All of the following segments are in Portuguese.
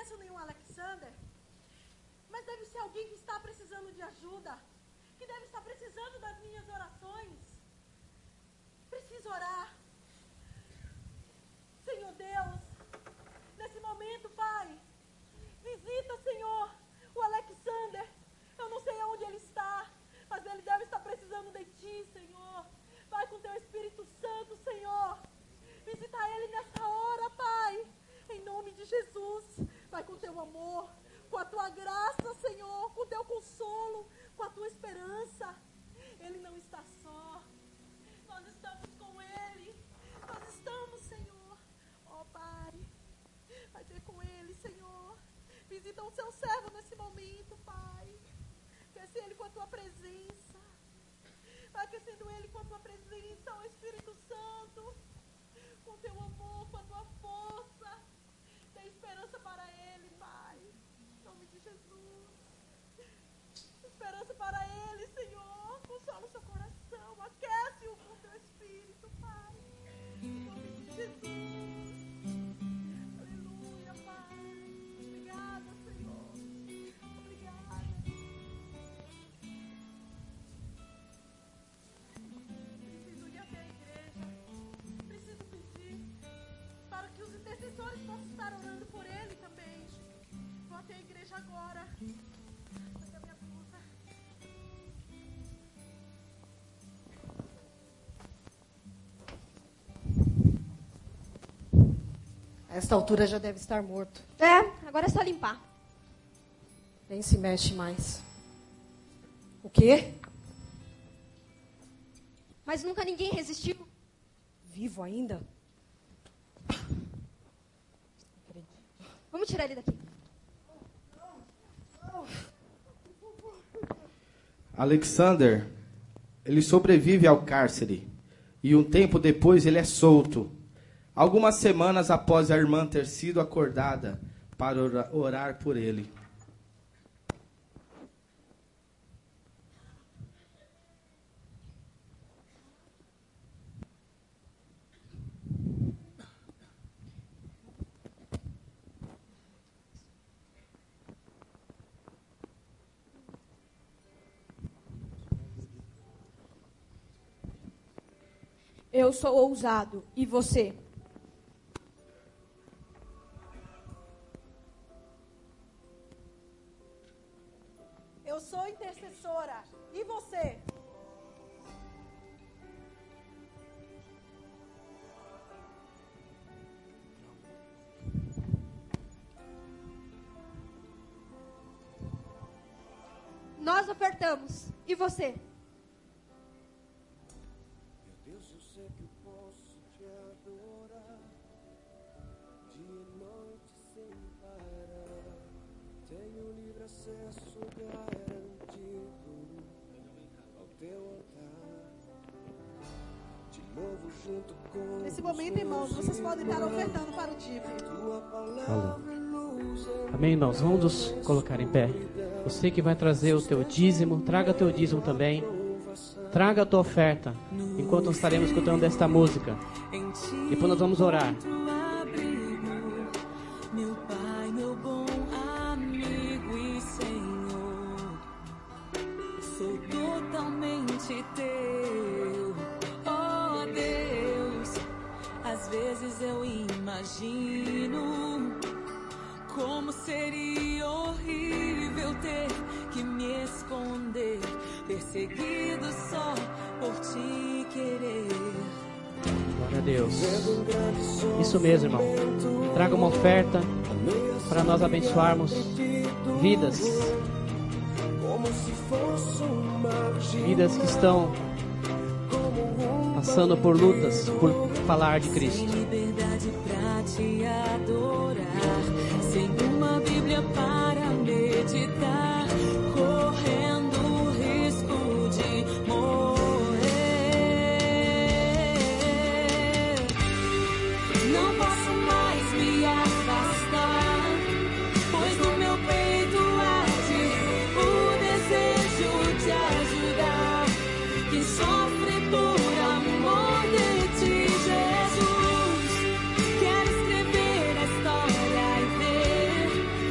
conheço nenhum Alexander, mas deve ser alguém que está precisando de ajuda, que deve estar precisando das minhas orações. Preciso orar. Senhor Deus, nesse momento, Pai, visita, Senhor, o Alexander. Eu não sei aonde ele está, mas ele deve estar precisando de Ti, Senhor. Vai com Teu Espírito Santo, Senhor. Visita ele nessa hora, Pai. Em nome de Jesus. Vai com Teu amor, com a Tua graça, Senhor, com o Teu consolo, com a Tua esperança. Ele não está só. Nós estamos com Ele. Nós estamos, Senhor. Ó, Pai, vai ter com Ele, Senhor. Visita o Seu servo nesse momento, Pai. Aquece Ele com a Tua presença. Vai aquecendo Ele com a Tua presença, ó Espírito Santo. Com o Teu amor, com a Tua força. Dê esperança para Ele, Pai. Em nome de Jesus. Esperança para Ele, Senhor. Consola o seu coração. Aquece-o com o Teu Espírito, Pai. Em nome de Jesus. Aleluia, Pai. Obrigada, Senhor. Obrigada. Preciso ir até a igreja. Preciso pedir para que os intercessores possam estar orando por ele também. Vou até a igreja agora. Cadê a minha blusa? A esta altura já deve estar morto. Agora é só limpar. Nem se mexe mais. O quê? Mas nunca ninguém resistiu. Vivo ainda? Vamos tirar ele daqui. Alexander, ele sobrevive ao cárcere e um tempo depois ele é solto. Algumas semanas após a irmã ter sido acordada para orar por ele. Eu sou ousado. E você? Eu sou intercessora. E você? Nós ofertamos. E você? Nesse momento, irmãos, vocês podem estar ofertando para o DIP. Amém, irmãos? Vamos nos colocar em pé. Você que vai trazer o teu dízimo, traga teu dízimo também. Traga a tua oferta, enquanto nós estaremos escutando esta música. Depois nós vamos orar. Meu Pai, meu bom amigo e Senhor, sou totalmente teu, ó Deus. Às vezes eu imagino como seria horrível ter que me esconder, perseguido só por te querer. Glória a Deus. Isso mesmo, irmão. Traga uma oferta para nós abençoarmos vidas. Vidas que estão passando por lutas, por falar de Cristo. Sem liberdade pra te adorar, sem uma Bíblia para meditar, correndo o risco de morrer. Não posso mais me afastar, pois no meu peito arde o desejo de ajudar quem sofre por amor de ti, Jesus. Quero escrever a história e ver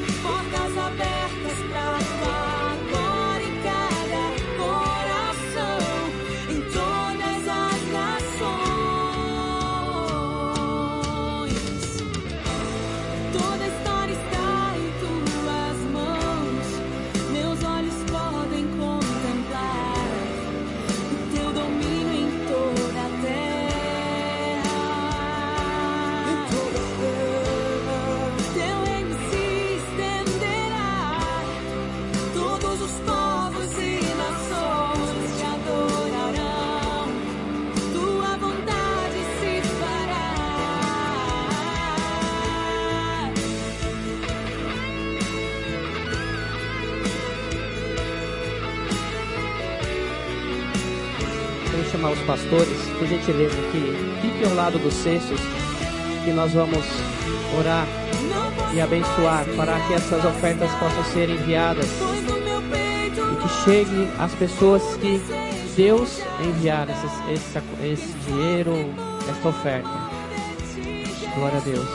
chamar os pastores, por gentileza, que fiquem ao lado dos cestos, que nós vamos orar e abençoar para que essas ofertas possam ser enviadas e que chegue às pessoas que Deus enviar esse dinheiro, esta oferta. Glória a Deus.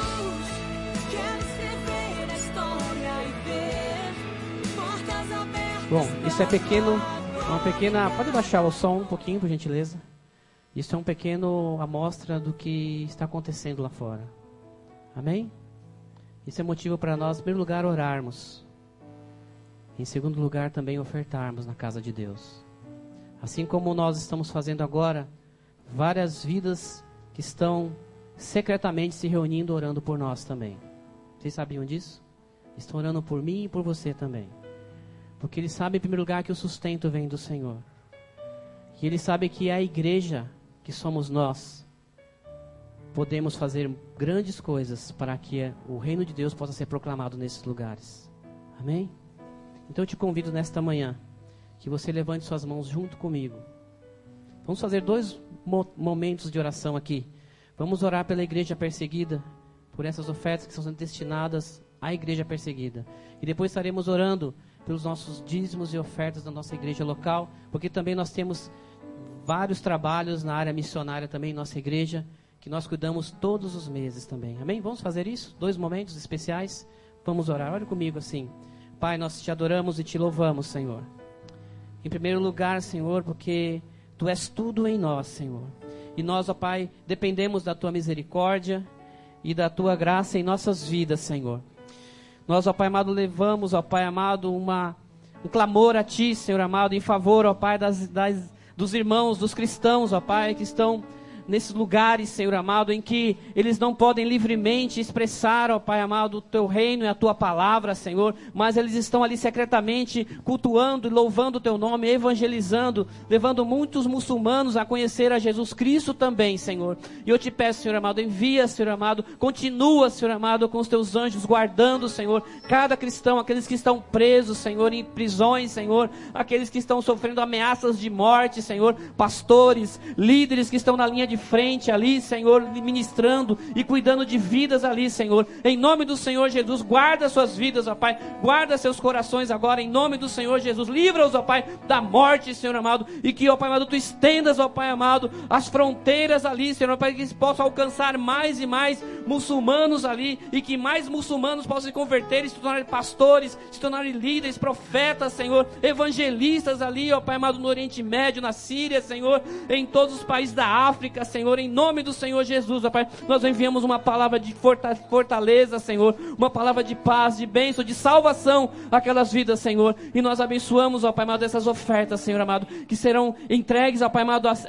Bom, isso é uma pequena... Pode baixar o som um pouquinho, por gentileza? Isso é um pequeno amostra do que está acontecendo lá fora. Amém? Isso é motivo para nós, em primeiro lugar, orarmos. Em segundo lugar, também ofertarmos na casa de Deus. Assim como nós estamos fazendo agora, várias vidas que estão secretamente se reunindo, orando por nós também. Vocês sabiam disso? Estão orando por mim e por você também. Porque eles sabem, em primeiro lugar, que o sustento vem do Senhor. E eles sabem que a igreja, que somos nós, podemos fazer grandes coisas para que o reino de Deus possa ser proclamado nesses lugares. Amém? Então eu te convido nesta manhã, que você levante suas mãos junto comigo. Vamos fazer 2 momentos de oração aqui. Vamos orar pela igreja perseguida, por essas ofertas que estão sendo destinadas à igreja perseguida. E depois estaremos orando pelos nossos dízimos e ofertas da nossa igreja local, porque também nós temos vários trabalhos na área missionária também em nossa igreja, que nós cuidamos todos os meses também. Amém? Vamos fazer isso? 2 momentos especiais. Vamos orar. Olha comigo assim. Pai, nós te adoramos e te louvamos, Senhor. Em primeiro lugar, Senhor, porque Tu és tudo em nós, Senhor. E nós, ó Pai, dependemos da Tua misericórdia e da Tua graça em nossas vidas, Senhor. Nós, ó Pai amado, levamos, ó Pai amado, um clamor a Ti, Senhor amado, em favor, ó Pai, dos irmãos, dos cristãos, ó Pai, que estão nesses lugares, Senhor amado, em que eles não podem livremente expressar, ó Pai amado, o Teu reino e a Tua palavra, Senhor, mas eles estão ali secretamente cultuando e louvando o Teu nome, evangelizando, levando muitos muçulmanos a conhecer a Jesus Cristo também, Senhor. E eu te peço, Senhor amado, envia, Senhor amado, continua, Senhor amado, com os Teus anjos guardando, Senhor, cada cristão, aqueles que estão presos, Senhor, em prisões, Senhor, aqueles que estão sofrendo ameaças de morte, Senhor, pastores, líderes que estão na linha de frente ali, Senhor, ministrando e cuidando de vidas ali, Senhor. Em nome do Senhor Jesus, guarda suas vidas, ó Pai. Guarda seus corações agora, em nome do Senhor Jesus. Livra-os, ó Pai, da morte, Senhor amado. E que, ó Pai amado, Tu estendas, ó Pai amado, as fronteiras ali, Senhor, para que eles possam alcançar mais e mais muçulmanos ali. E que mais muçulmanos possam se converter e se tornarem pastores, se tornarem líderes, profetas, Senhor, evangelistas ali, ó Pai amado, no Oriente Médio, na Síria, Senhor, em todos os países da África, Senhor, em nome do Senhor Jesus, ó Pai, nós enviamos uma palavra de fortaleza, Senhor, uma palavra de paz, de bênção, de salvação àquelas vidas, Senhor, e nós abençoamos, ó Pai amado, essas ofertas, Senhor amado, que serão entregues, ó Pai amado, a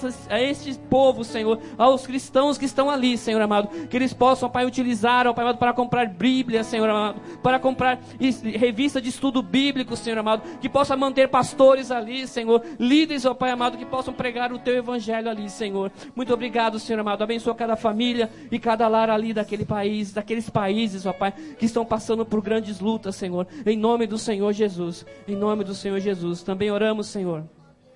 este povo, Senhor, aos cristãos que estão ali, Senhor amado, que eles possam, ó Pai, utilizar, ó Pai amado, para comprar Bíblia, Senhor amado, para comprar revista de estudo bíblico, Senhor amado, que possa manter pastores ali, Senhor, líderes, ó Pai amado, que possam pregar o Teu evangelho ali, Senhor. Muito obrigado, Senhor amado. Abençoa cada família e cada lar ali daqueles países, ó Pai, que estão passando por grandes lutas, Senhor. Em nome do Senhor Jesus. Em nome do Senhor Jesus. Também oramos, Senhor,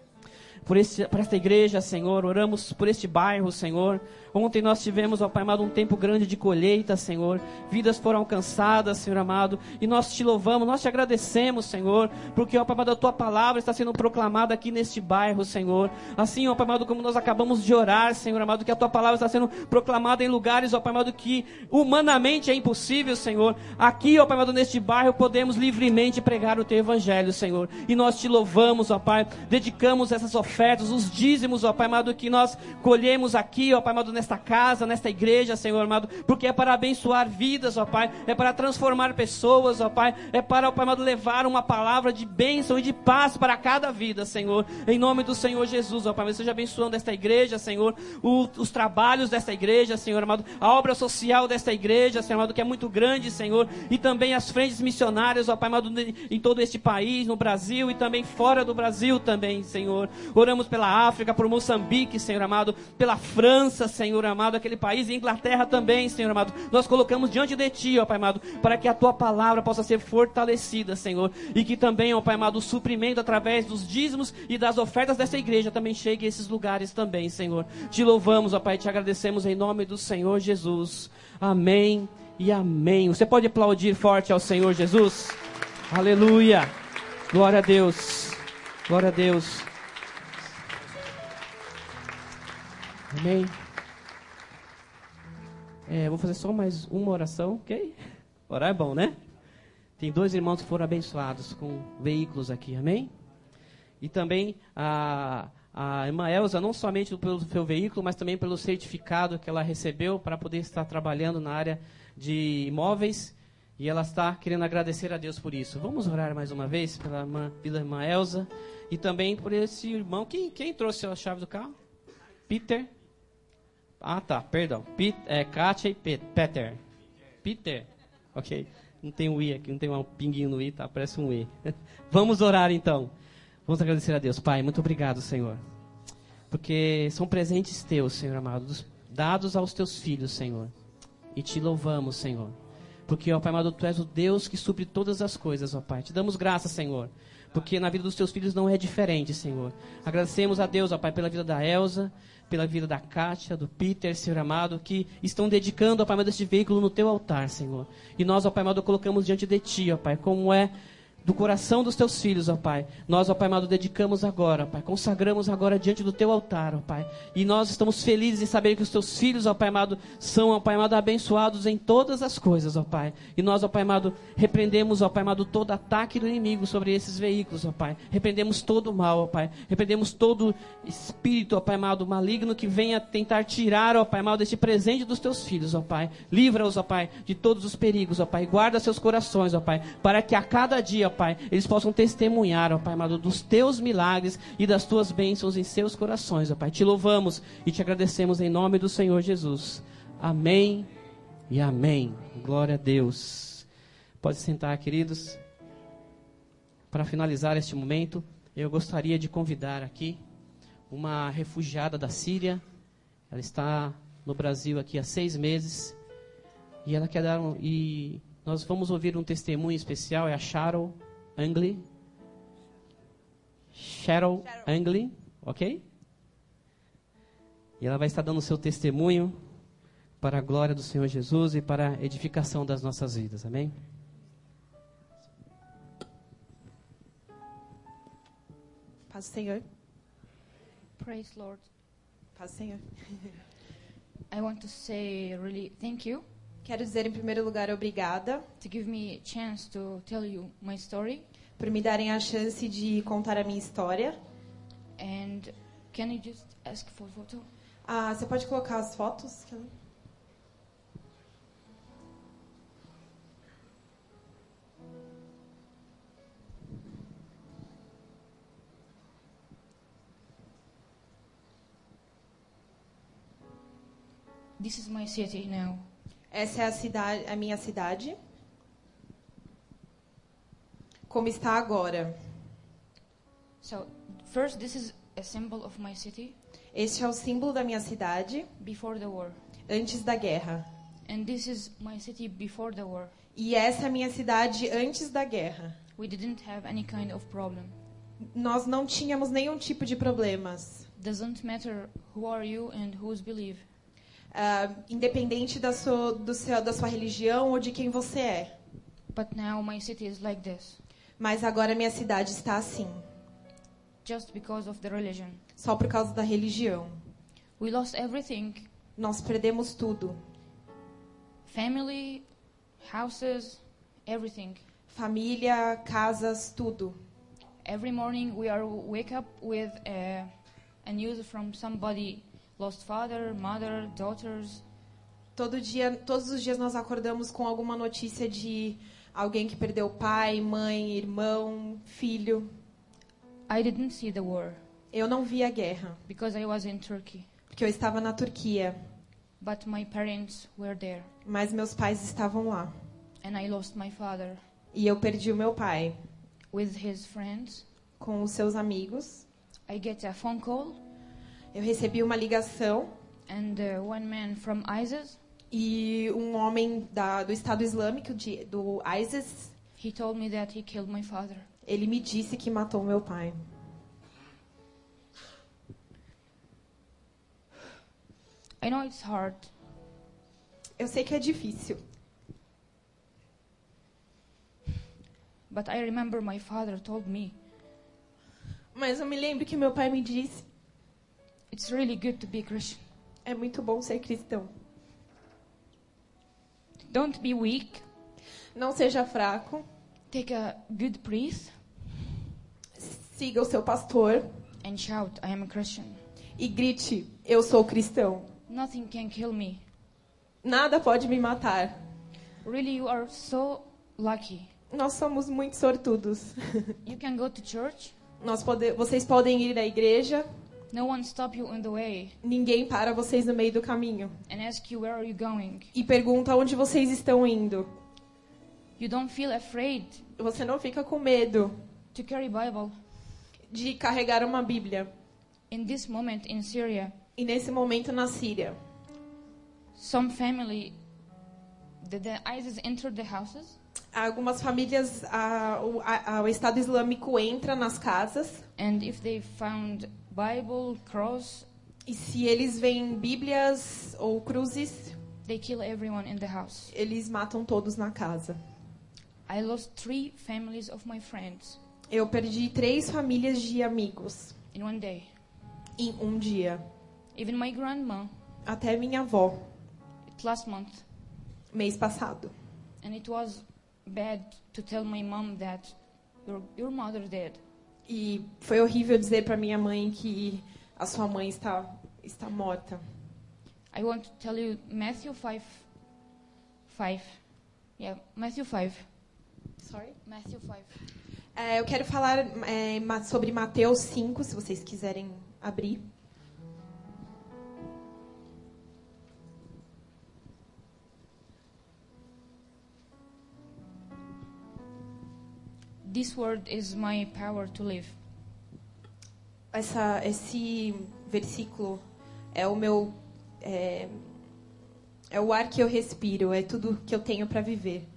por esta igreja, Senhor. Oramos por este bairro, Senhor. Ontem nós tivemos, ó Pai amado, um tempo grande de colheita, Senhor. Vidas foram alcançadas, Senhor amado. E nós te louvamos, nós te agradecemos, Senhor. Porque, ó Pai amado, a Tua palavra está sendo proclamada aqui neste bairro, Senhor. Assim, ó Pai amado, como nós acabamos de orar, Senhor amado, que a Tua palavra está sendo proclamada em lugares, ó Pai amado, que humanamente é impossível, Senhor. Aqui, ó Pai amado, neste bairro, podemos livremente pregar o Teu evangelho, Senhor. E nós te louvamos, ó Pai. Dedicamos essas ofertas, os dízimos, ó Pai amado, que nós colhemos aqui, ó Pai amado, nesta casa, nesta igreja, Senhor amado, porque é para abençoar vidas, ó Pai, é para transformar pessoas, ó Pai, é para, ó Pai amado, levar uma palavra de bênção e de paz para cada vida, Senhor, em nome do Senhor Jesus, ó Pai, seja abençoando esta igreja, Senhor, os trabalhos desta igreja, Senhor amado, a obra social desta igreja, Senhor amado, que é muito grande, Senhor, e também as frentes missionárias, ó Pai amado, em todo este país, no Brasil e também fora do Brasil também, Senhor. Oramos oramos pela África, por Moçambique, Senhor amado, pela França, Senhor amado, aquele país, e Inglaterra também, Senhor amado. Nós colocamos diante de Ti, ó Pai amado, para que a Tua palavra possa ser fortalecida, Senhor, e que também, ó Pai amado, o suprimento através dos dízimos e das ofertas dessa igreja também chegue a esses lugares também, Senhor. Te louvamos, ó Pai, te agradecemos em nome do Senhor Jesus. Amém e amém. Você pode aplaudir forte ao Senhor Jesus? Aleluia. Glória a Deus. Glória a Deus. Amém. Vou fazer só mais uma oração, ok? Orar é bom, né? Tem 2 irmãos que foram abençoados com veículos aqui, amém? E também a irmã Elza, não somente pelo seu veículo, mas também pelo certificado que ela recebeu para poder estar trabalhando na área de imóveis. E ela está querendo agradecer a Deus por isso. Vamos orar mais uma vez pela irmã Elza. E também por esse irmão. Quem trouxe a chave do carro? Peter? Ah, tá, perdão. Kátia e Peter. Peter? Ok. Não tem um I aqui, não tem um pinguinho no I, tá? Parece um E. Vamos orar então. Vamos agradecer a Deus. Pai, muito obrigado, Senhor. Porque são presentes teus, Senhor amado, dados aos teus filhos, Senhor. E te louvamos, Senhor. Porque, ó Pai amado, Tu és o Deus que supre todas as coisas, ó Pai. Te damos graça, Senhor. Porque na vida dos teus filhos não é diferente, Senhor. Agradecemos a Deus, ó Pai, pela vida da Elza, pela vida da Kátia, do Peter, Senhor amado, que estão dedicando, ó Pai amado, este veículo no Teu altar, Senhor. E nós, ó Pai amado, colocamos diante de Ti, ó Pai, como é do coração dos Teus filhos, ó Pai. Nós, ó Pai amado, dedicamos agora, ó Pai. Consagramos agora diante do Teu altar, ó Pai. E nós estamos felizes em saber que os Teus filhos, ó Pai amado, são, ó Pai amado, abençoados em todas as coisas, ó Pai. E nós, ó Pai amado, repreendemos, ó Pai amado, todo ataque do inimigo sobre esses veículos, ó Pai. Repreendemos todo o mal, ó Pai. Repreendemos todo espírito, ó Pai amado, maligno que venha tentar tirar, ó Pai amado, este presente dos Teus filhos, ó Pai. Livra-os, ó Pai, de todos os perigos, ó Pai. Guarda seus corações, ó Pai, para que a cada dia, ó Pai, eles possam testemunhar, ó Pai amado, dos Teus milagres e das Tuas bênçãos em seus corações, ó Pai. Te louvamos e te agradecemos em nome do Senhor Jesus. Amém e amém. Glória a Deus. Pode sentar, queridos. Para finalizar este momento, eu gostaria de convidar aqui uma refugiada da Síria. Ela está no Brasil aqui há 6 meses. E ela quer dar e nós vamos ouvir um testemunho especial. É a Cheryl Angley. Cheryl Angley, ok? E ela vai estar dando o seu testemunho para a glória do Senhor Jesus e para a edificação das nossas vidas, amém? Paz do Senhor. Praise Lord. Paz do Senhor. I want to say really thank you Quero dizer em primeiro lugar obrigada to give me a chance to tell you my story. por me darem a chance de contar a minha história. And can you just ask for photo? Você pode colocar as fotos, Kelly? This is my city now. Essa é a minha cidade. Como está agora. So, first, this is a symbol of my city Este é o símbolo da minha cidade before the war. antes da guerra. And this is my city before the war. E essa é a minha cidade antes da guerra. We didn't have any kind of problem. Nós não tínhamos nenhum tipo de problemas. Doesn't matter who are you and whose believe. Independente da sua religião ou de quem você é. But now my city is like this. Mas agora minha cidade está assim. Just because of the religion. Só por causa da religião. We lost everything. Nós perdemos tudo. Family, houses, everything. Família, casas, tudo. Every morning we are wake up with a news from somebody lost father, mother, daughters. Todos os dias nós acordamos com alguma notícia de alguém que perdeu pai, mãe, irmão, filho. I didn't see the war Eu não vi a guerra, because I was in Turkey. porque eu estava na Turquia, But my parents were there. mas meus pais estavam lá. And I lost my father E eu perdi o meu pai with his friends. com os seus amigos. I get a phone call, eu recebi uma ligação and one man from ISIS, e um homem do Estado Islâmico, do ISIS, he told me that he killed my father. ele me disse que matou meu pai. I know it's hard, Eu sei que é difícil, but I remember my father told me, mas eu me lembro que meu pai me disse: it's really good to be Christian. é muito bom ser cristão. Don't be weak. Não seja fraco, Take a good priest siga o seu pastor and shout, I am a Christian. e grite: eu sou cristão. Nothing can kill me. Nada pode me matar. Really, you are so lucky. Nós somos muito sortudos. You can go to church. Vocês podem ir à igreja, No one stop you on the way ninguém para vocês no meio do caminho and ask you where are you going. e pergunta onde vocês estão indo. You don't feel afraid Você não fica com medo to carry Bible. de carregar uma Bíblia. In this moment in Syria, E nesse momento na Síria, some family, the ISIS entered the houses algumas famílias, o Estado Islâmico entra nas casas and if they found Bible, cross, e se eles veem Bíblias ou cruzes, they kill everyone in the house. eles matam todos na casa. I lost 3 families of my friends Eu perdi 3 famílias de amigos in one day. em um dia. Even my grandma, Até minha avó, last month. mês passado. And it was bad to tell my mom that your mother dead. E foi horrível dizer para minha mãe que a sua mãe está morta. I want to tell you Matthew 5. Yeah, Matthew 5. Sorry? Matthew 5. Eu quero falar sobre Mateus 5, se vocês quiserem abrir. This word is my power to live. Esse versículo é o meu é o ar que eu respiro, é tudo que eu tenho para viver.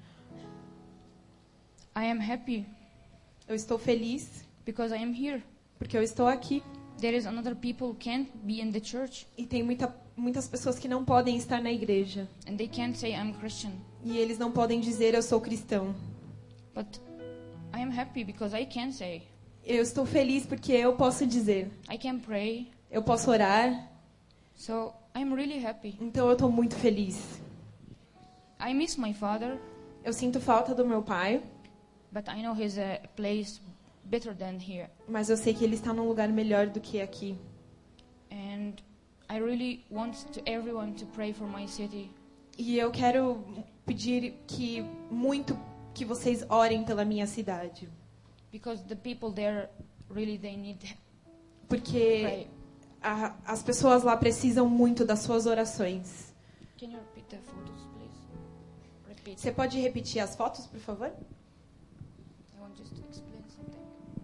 I am happy Eu estou feliz because I am here. porque eu estou aqui. There is another people who can't be in the church E tem muitas pessoas que não podem estar na igreja. and they can't say I'm Christian. E eles não podem dizer eu sou cristão. But I am happy because I can say. Eu estou feliz porque eu posso dizer. I can pray. Eu posso orar. So I'm really happy. Então eu estou muito feliz. I miss my father, Eu sinto falta do meu pai, but I know he's a place better than here. mas eu sei que ele está num lugar melhor do que aqui. And I really want everyone to pray for my city. E eu quero pedir muito que vocês orem pela minha cidade, Because the people there really they need porque pray. as pessoas lá precisam muito das suas orações. Can you repeat the photos, please? Repeat. Você pode repetir as fotos, por favor? I want just to explain something.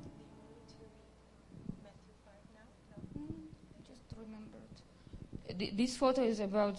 Just remembered. This photo is about.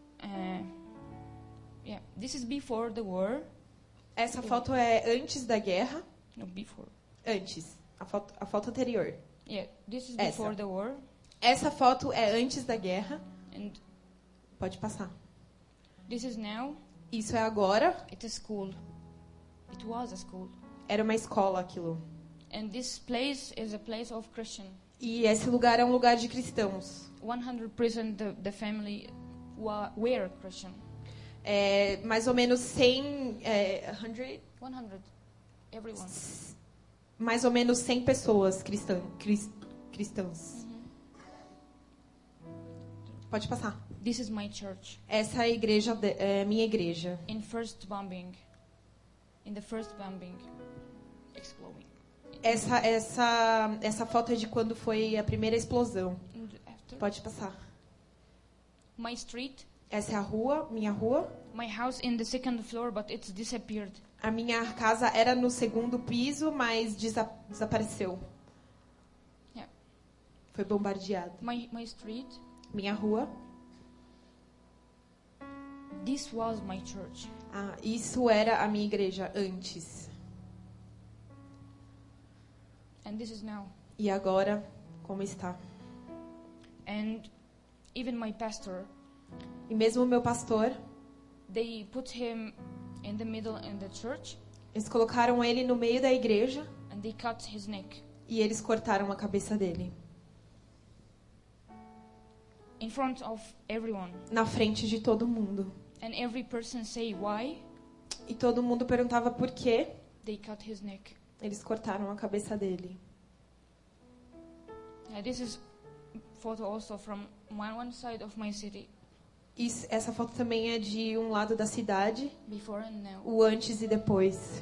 Yeah, this is before the war. Essa foto é antes da guerra. No, before. Antes. A foto anterior. Yeah, this is Essa. before the war. Essa foto é antes da guerra. And Pode passar. this is now. Isso é agora. It's a school. It was a school. Era uma escola aquilo. And this place is a place of Christian. E esse lugar é um lugar de cristãos. 100% the family were Christian. Mais ou menos 100, 100. Everyone. mais ou menos 100 pessoas cristãs. Pode passar. This is my church. Essa é a igreja, minha igreja. In the first bombing, exploding. Essa foto é de quando foi a primeira explosão. And after, Pode passar. my street, Essa é a rua, minha rua. my house in the second floor, but it's disappeared. A minha casa era no segundo piso, mas desapareceu. Yeah. foi bombardeado. My street, Minha rua, this was my church. Isso era a minha igreja antes. And this is now. E agora, como está? And even my pastor, E mesmo o meu pastor, they put him in the middle in the church eles colocaram ele no meio da igreja and they cut his neck e eles cortaram a cabeça dele. in front of everyone. Na frente de todo mundo. And every person say why E todo mundo perguntava por quê they cut his neck. eles cortaram a cabeça dele. This is photo also from one side of my city, Essa foto também é de um lado da cidade, before and now. o antes e depois.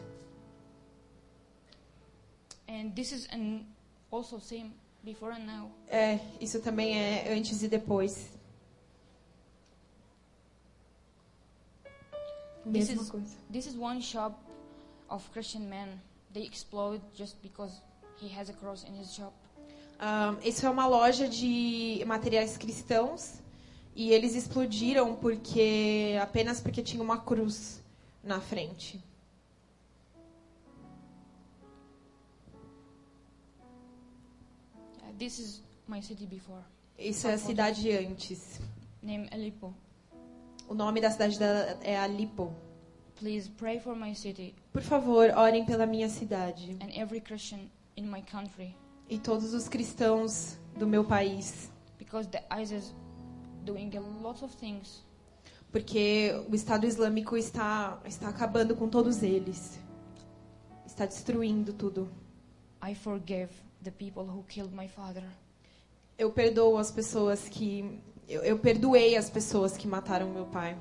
And this is also same before and now. Isso também é antes e depois. Mesma coisa. This is one shop of Christian men. They explode just because he has a cross in his shop. Isso é uma loja de materiais cristãos e eles explodiram apenas porque tinha uma cruz na frente. This is my city before. Isso é a cidade antes. Name Aleppo. O nome da cidade dela é Aleppo. Please pray for my city Por favor, orem pela minha cidade and every Christian in my country, e todos os cristãos do meu país, because the ISIS doing a lot of things. porque o Estado Islâmico está acabando com todos eles. Está destruindo tudo. I forgive the people who killed my father. Eu perdoo as pessoas que eu perdoei as pessoas que mataram meu pai.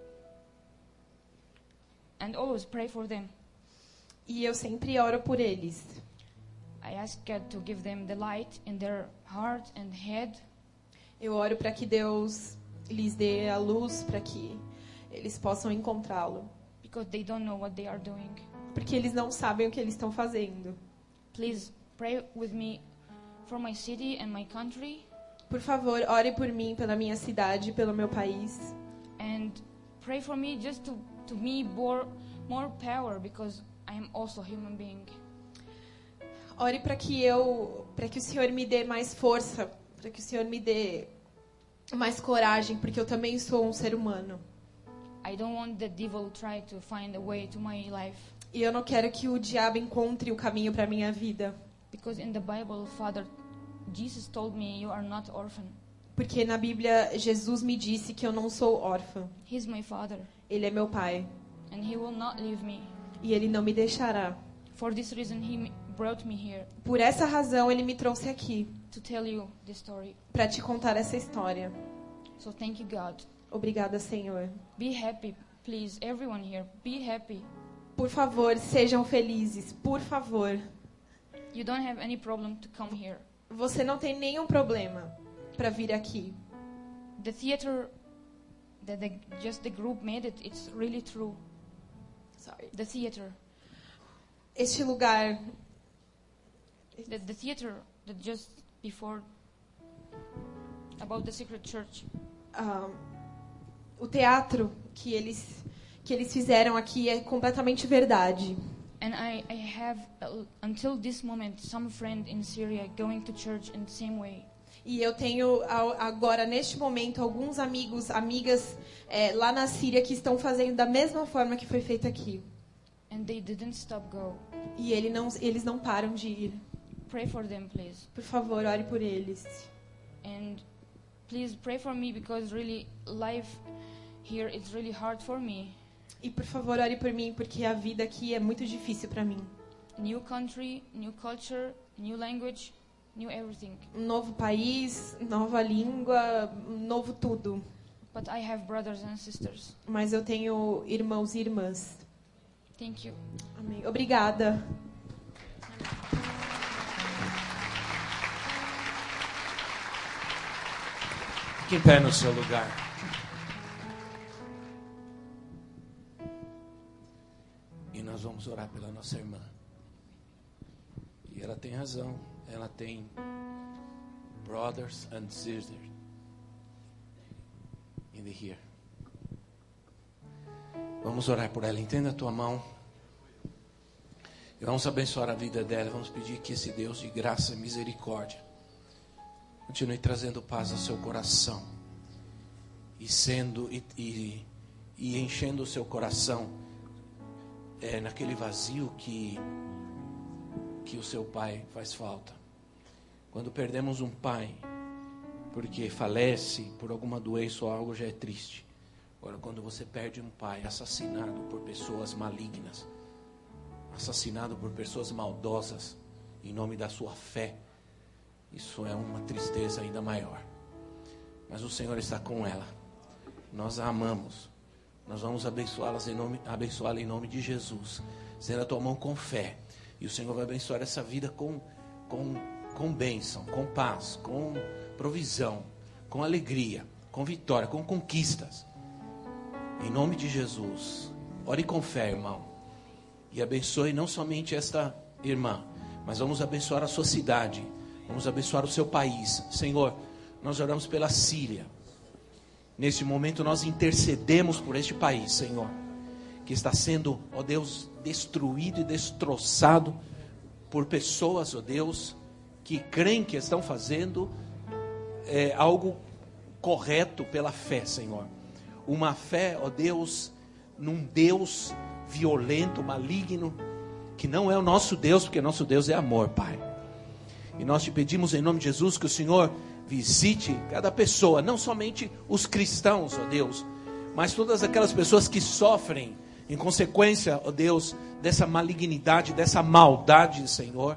And always pray for them. E eu sempre oro por eles. I ask God to give them the light in their heart and head, Eu oro para que Deus lhes dê a luz para que eles possam encontrá-lo, because they don't know what they are doing. porque eles não sabem o que eles estão fazendo. Please pray with me for my city and my country, Por favor, ore por mim, pela minha cidade, pelo meu país. and pray for me just to me more power, because I am also a human being. Ore para que o Senhor me dê mais força, para que o Senhor me dê mais coragem, porque eu também sou um ser humano. I don't want the devil try to find a way to my life, E eu não quero que o diabo encontre o caminho para minha vida, because in the Bible, Jesus told me you are not orphan. porque na Bíblia Jesus me disse que eu não sou órfã. He's my father, Ele é meu pai and he will not leave me. e ele não me deixará. For this reason, he brought me here Por essa razão ele me trouxe aqui to tell you this story. para te contar essa história. So thank you, God. Obrigada, Senhor. Be happy, please, everyone here. Be happy. Por favor, sejam felizes, por favor. You don't have any problem to come here. Você não tem nenhum problema para vir aqui. The theater that just the group made it, it's really true. Sorry. The theater. Este lugar, The theater that just before about the secret church. o teatro que eles fizeram aqui é completamente verdade. And I have until this moment some friend in Syria going to church in the same way. E eu tenho agora, neste momento, alguns amigas lá na Síria que estão fazendo da mesma forma que foi feito aqui. And they didn't stop go. E eles não param de ir. Pray for them, please. Por favor, ore por eles. And please pray for me, because really life here is really hard for me. E por favor, ore por mim, porque a vida aqui é muito difícil para mim. New country, new culture, new language, new everything. Um novo país, nova língua, novo tudo. But I have brothers and sisters. Mas eu tenho irmãos e irmãs. Thank you. Amém. Obrigada. Fique em pé no seu lugar. E nós vamos orar pela nossa irmã. E ela tem razão. Ela tem brothers and sisters in the here. Vamos orar por ela. Entenda a tua mão. E vamos abençoar a vida dela. Vamos pedir que esse Deus de graça e misericórdia continue trazendo paz ao seu coração. E enchendo o seu coração naquele vazio que o seu pai faz falta. Quando perdemos um pai porque falece por alguma doença ou algo, já é triste. Agora, quando você perde um pai assassinado por pessoas malignas, assassinado por pessoas maldosas em nome da sua fé, isso é uma tristeza ainda maior. Mas o Senhor está com ela. Nós a amamos. Nós vamos abençoá-la em nome de Jesus. Estenda a tua mão com fé. E o Senhor vai abençoar essa vida com bênção, com paz, com provisão, com alegria, com vitória, com conquistas. Em nome de Jesus. Ore com fé, irmão. E abençoe não somente esta irmã, mas vamos abençoar a sua cidade. Vamos abençoar o seu país. Senhor, nós oramos pela Síria. Neste momento nós intercedemos por este país, Senhor, que está sendo, ó Deus, destruído e destroçado por pessoas, ó Deus, que creem que estão fazendo algo correto pela fé, Senhor. Uma fé, ó Deus, num Deus violento, maligno, que não é o nosso Deus, porque nosso Deus é amor, Pai. E nós te pedimos em nome de Jesus que o Senhor visite cada pessoa, não somente os cristãos, ó Deus, mas todas aquelas pessoas que sofrem em consequência, ó Deus, dessa malignidade, dessa maldade, Senhor,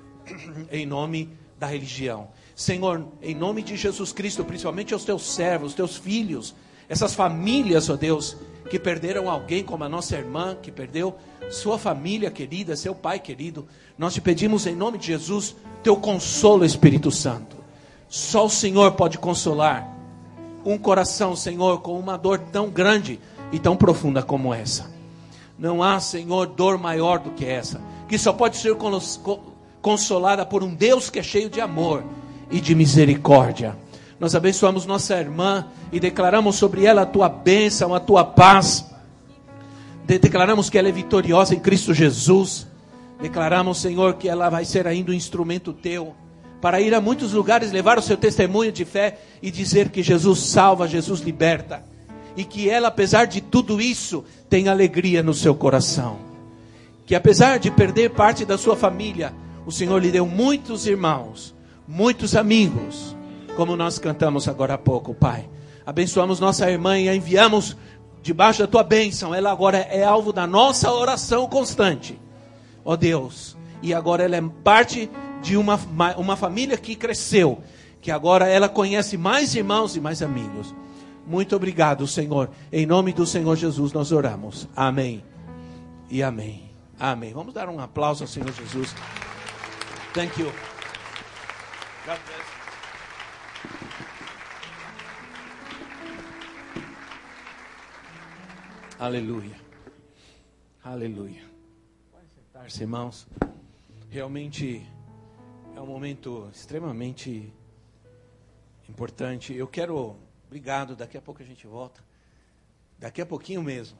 em nome da religião. Senhor, em nome de Jesus Cristo, principalmente aos teus servos, os teus filhos, essas famílias, ó Deus, que perderam alguém, como a nossa irmã, que perdeu sua família querida, seu pai querido, nós te pedimos em nome de Jesus, teu consolo, Espírito Santo. Só o Senhor pode consolar um coração, Senhor, com uma dor tão grande e tão profunda como essa. Não há, Senhor, dor maior do que essa, que só pode ser consolada por um Deus que é cheio de amor e de misericórdia. Nós abençoamos nossa irmã e declaramos sobre ela a tua bênção, a tua paz. Declaramos que ela é vitoriosa em Cristo Jesus. Declaramos, Senhor, que ela vai ser ainda um instrumento teu, para ir a muitos lugares, levar o seu testemunho de fé e dizer que Jesus salva, Jesus liberta. E que ela, apesar de tudo isso, tem alegria no seu coração. Que apesar de perder parte da sua família, o Senhor lhe deu muitos irmãos, muitos amigos, como nós cantamos agora há pouco, Pai. Abençoamos nossa irmã e a enviamos debaixo da tua bênção. Ela agora é alvo da nossa oração constante, ó Deus. E agora ela é parte de uma família que cresceu, que agora ela conhece mais irmãos e mais amigos. Muito obrigado, Senhor. Em nome do Senhor Jesus nós oramos. Amém e amém. Amém. Vamos dar um aplauso ao Senhor Jesus. Thank you. God bless. Aleluia. Aleluia. Pode sentar-se, irmãos. Realmente é um momento extremamente importante. Eu quero... Obrigado, daqui a pouco a gente volta. Daqui a pouquinho mesmo.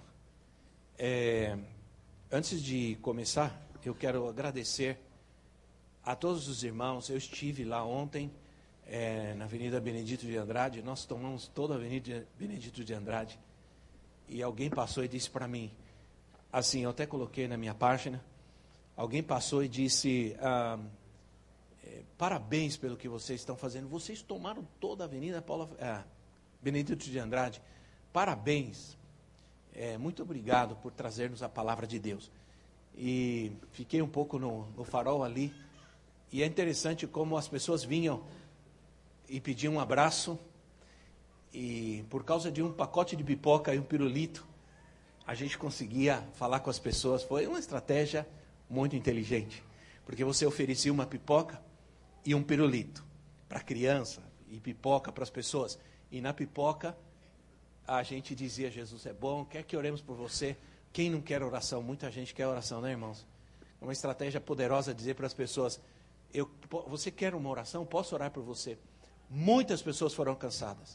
Antes de começar, eu quero agradecer a todos os irmãos. Eu estive lá ontem, na Avenida Benedito de Andrade. Nós tomamos toda a Avenida Benedito de Andrade. E alguém passou e disse para mim, assim, eu até coloquei na minha página, alguém passou e disse... parabéns pelo que vocês estão fazendo. Vocês tomaram toda a Avenida Benedito de Andrade. Parabéns. Muito obrigado por trazer-nos a palavra de Deus. E fiquei um pouco no farol ali. E é interessante como as pessoas vinham e pediam um abraço. E por causa de um pacote de pipoca e um pirulito, a gente conseguia falar com as pessoas. Foi uma estratégia muito inteligente. Porque você oferecia uma pipoca e um pirulito para a criança e pipoca para as pessoas. E na pipoca a gente dizia, Jesus é bom, quer que oremos por você? Quem não quer oração? Muita gente quer oração, né, irmãos? É uma estratégia poderosa dizer para as pessoas, você quer uma oração? Posso orar por você? muitas pessoas foram alcançadas.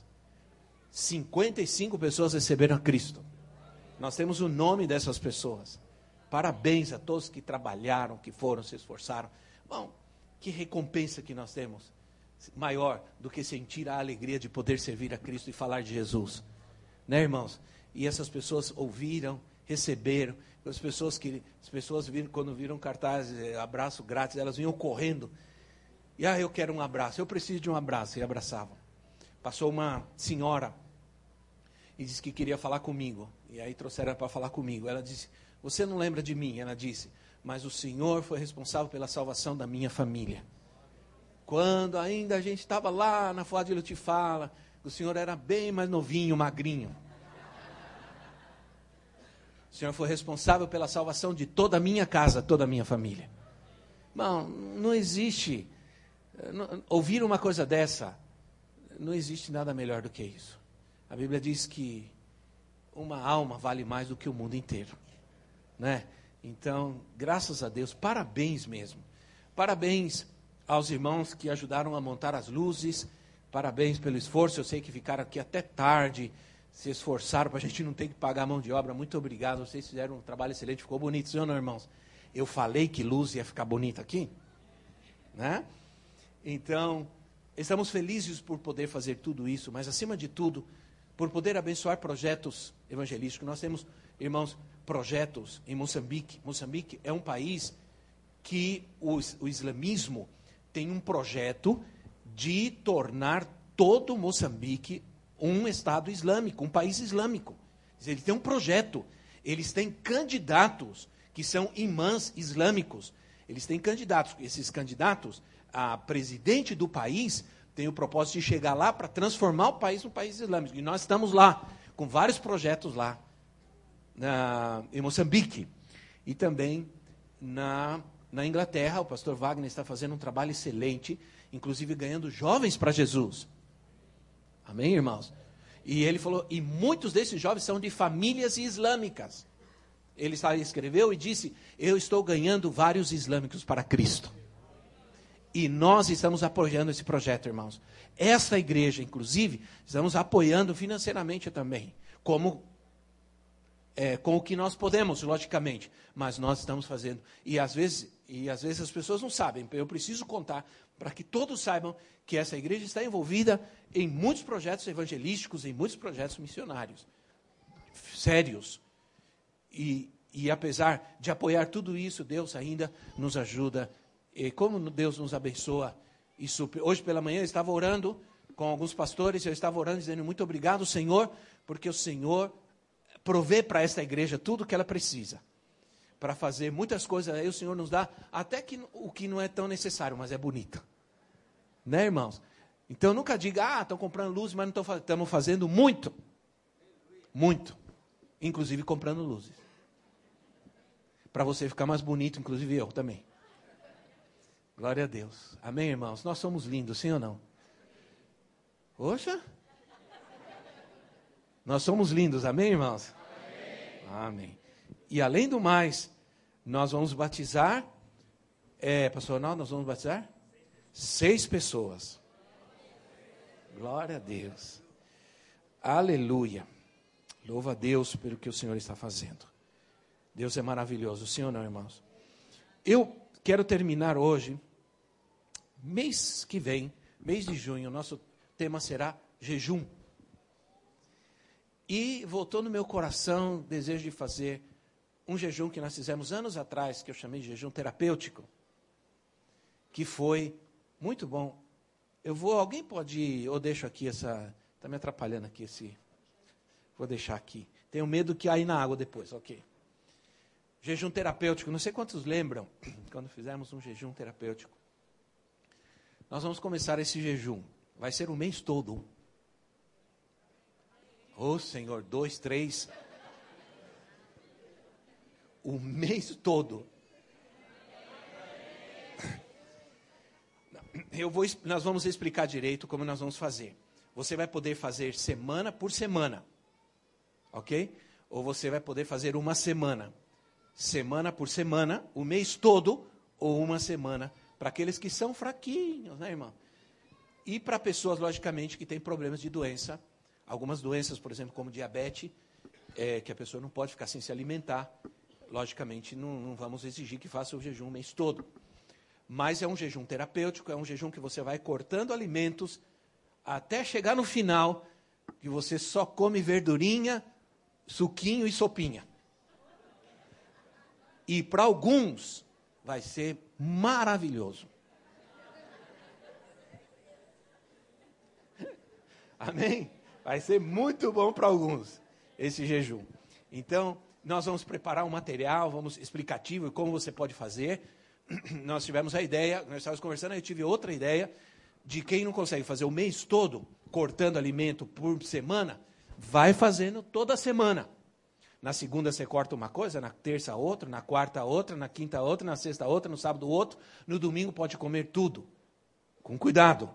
55 pessoas receberam a Cristo. Nós temos o nome dessas pessoas. Parabéns a todos que trabalharam, que foram, se esforçaram. Bom, que recompensa que nós temos, maior do que sentir a alegria de poder servir a Cristo e falar de Jesus. Né, irmãos? E essas pessoas ouviram, receberam. As pessoas viram, quando viram cartazes, abraço grátis, elas vinham correndo. E eu quero um abraço, eu preciso de um abraço. E abraçavam. Passou uma senhora e disse que queria falar comigo. E aí trouxeram ela para falar comigo. Ela disse, você não lembra de mim? Ela disse, mas o Senhor foi responsável pela salvação da minha família. Quando ainda a gente estava lá na Fuad de Lutifala, o Senhor era bem mais novinho, magrinho. O Senhor foi responsável pela salvação de toda a minha casa, toda a minha família. Não, não existe. Ouvir uma coisa dessa, não existe nada melhor do que isso. A Bíblia diz que uma alma vale mais do que o mundo inteiro. Né? Então, graças a Deus, parabéns mesmo. Parabéns aos irmãos que ajudaram a montar as luzes. Parabéns pelo esforço. Eu sei que ficaram aqui até tarde, se esforçaram para a gente não ter que pagar a mão de obra. Muito obrigado. Vocês fizeram um trabalho excelente. Ficou bonito, sim ou não, irmãos? Eu falei que luz ia ficar bonita aqui. Né? Então, estamos felizes por poder fazer tudo isso, mas acima de tudo, por poder abençoar projetos evangelísticos. Nós temos, irmãos, projetos em Moçambique. Moçambique é um país que o islamismo tem um projeto de tornar todo Moçambique um Estado islâmico, um país islâmico. Ele tem um projeto, eles têm candidatos que são imãs islâmicos. Eles têm candidatos, esses candidatos, a presidente do país tem o propósito de chegar lá para transformar o país num país islâmico. E nós estamos lá, com vários projetos lá, em Moçambique. E também na Inglaterra, o pastor Wagner está fazendo um trabalho excelente, inclusive ganhando jovens para Jesus. Amém, irmãos? E ele falou, e muitos desses jovens são de famílias islâmicas. Ele escreveu e disse, eu estou ganhando vários islâmicos para Cristo. E nós estamos apoiando esse projeto, irmãos. Esta igreja, inclusive, estamos apoiando financeiramente também. Com o que nós podemos, logicamente. Mas nós estamos fazendo. E às vezes as pessoas não sabem. Eu preciso contar para que todos saibam que essa igreja está envolvida em muitos projetos evangelísticos, em muitos projetos missionários. Sérios. E apesar de apoiar tudo isso, Deus ainda nos ajuda. E como Deus nos abençoa e supre. Hoje pela manhã eu estava orando com alguns pastores, eu estava orando dizendo muito obrigado, Senhor, porque o Senhor provê para esta igreja tudo o que ela precisa. Para fazer muitas coisas, aí o Senhor nos dá, até que o que não é tão necessário, mas é bonito. Né, irmãos? Então nunca diga, estão comprando luzes, mas não estão fazendo. Estamos fazendo muito. Muito. Inclusive comprando luzes. Para você ficar mais bonito, inclusive eu também. Glória a Deus. Amém, irmãos? Nós somos lindos, sim ou não? Poxa. Nós somos lindos, amém, irmãos? Amém. Amém. E além do mais, nós vamos batizar, pastor Arnaldo, nós vamos batizar 6 pessoas. Glória a Deus. Aleluia. Louva a Deus pelo que o Senhor está fazendo. Deus é maravilhoso, sim ou não, irmãos? Eu quero terminar hoje, mês que vem, mês de junho, nosso tema será jejum. E voltou no meu coração o desejo de fazer um jejum que nós fizemos anos atrás, que eu chamei de jejum terapêutico, que foi muito bom. Alguém pode ir, ou deixo aqui está me atrapalhando aqui vou deixar aqui. Tenho medo que caia na água depois, ok. Jejum terapêutico, não sei quantos lembram, quando fizemos um jejum terapêutico. Nós vamos começar esse jejum, vai ser o mês todo. Oh, Senhor, 2, 3. O mês todo. Nós vamos explicar direito como nós vamos fazer. Você vai poder fazer semana por semana. Ok? Ou você vai poder fazer uma semana. Semana por semana, o mês todo, ou uma semana. Para aqueles que são fraquinhos, né, irmão? E para pessoas, logicamente, que têm problemas de doença, algumas doenças, por exemplo, como diabetes, que a pessoa não pode ficar sem se alimentar, logicamente não vamos exigir que faça o jejum o mês todo. Mas é um jejum terapêutico, é um jejum que você vai cortando alimentos até chegar no final, que você só come verdurinha, suquinho e sopinha. E para alguns vai ser maravilhoso. Amém? Vai ser muito bom para alguns esse jejum. Então, nós vamos preparar um material, vamos explicativo, como você pode fazer. Nós tivemos a ideia, nós estávamos conversando, eu tive outra ideia, de quem não consegue fazer o mês todo, cortando alimento por semana, vai fazendo toda semana. Na segunda você corta uma coisa, na terça outra, na quarta outra, na quinta outra, na sexta outra, no sábado outro, no domingo pode comer tudo. Com cuidado.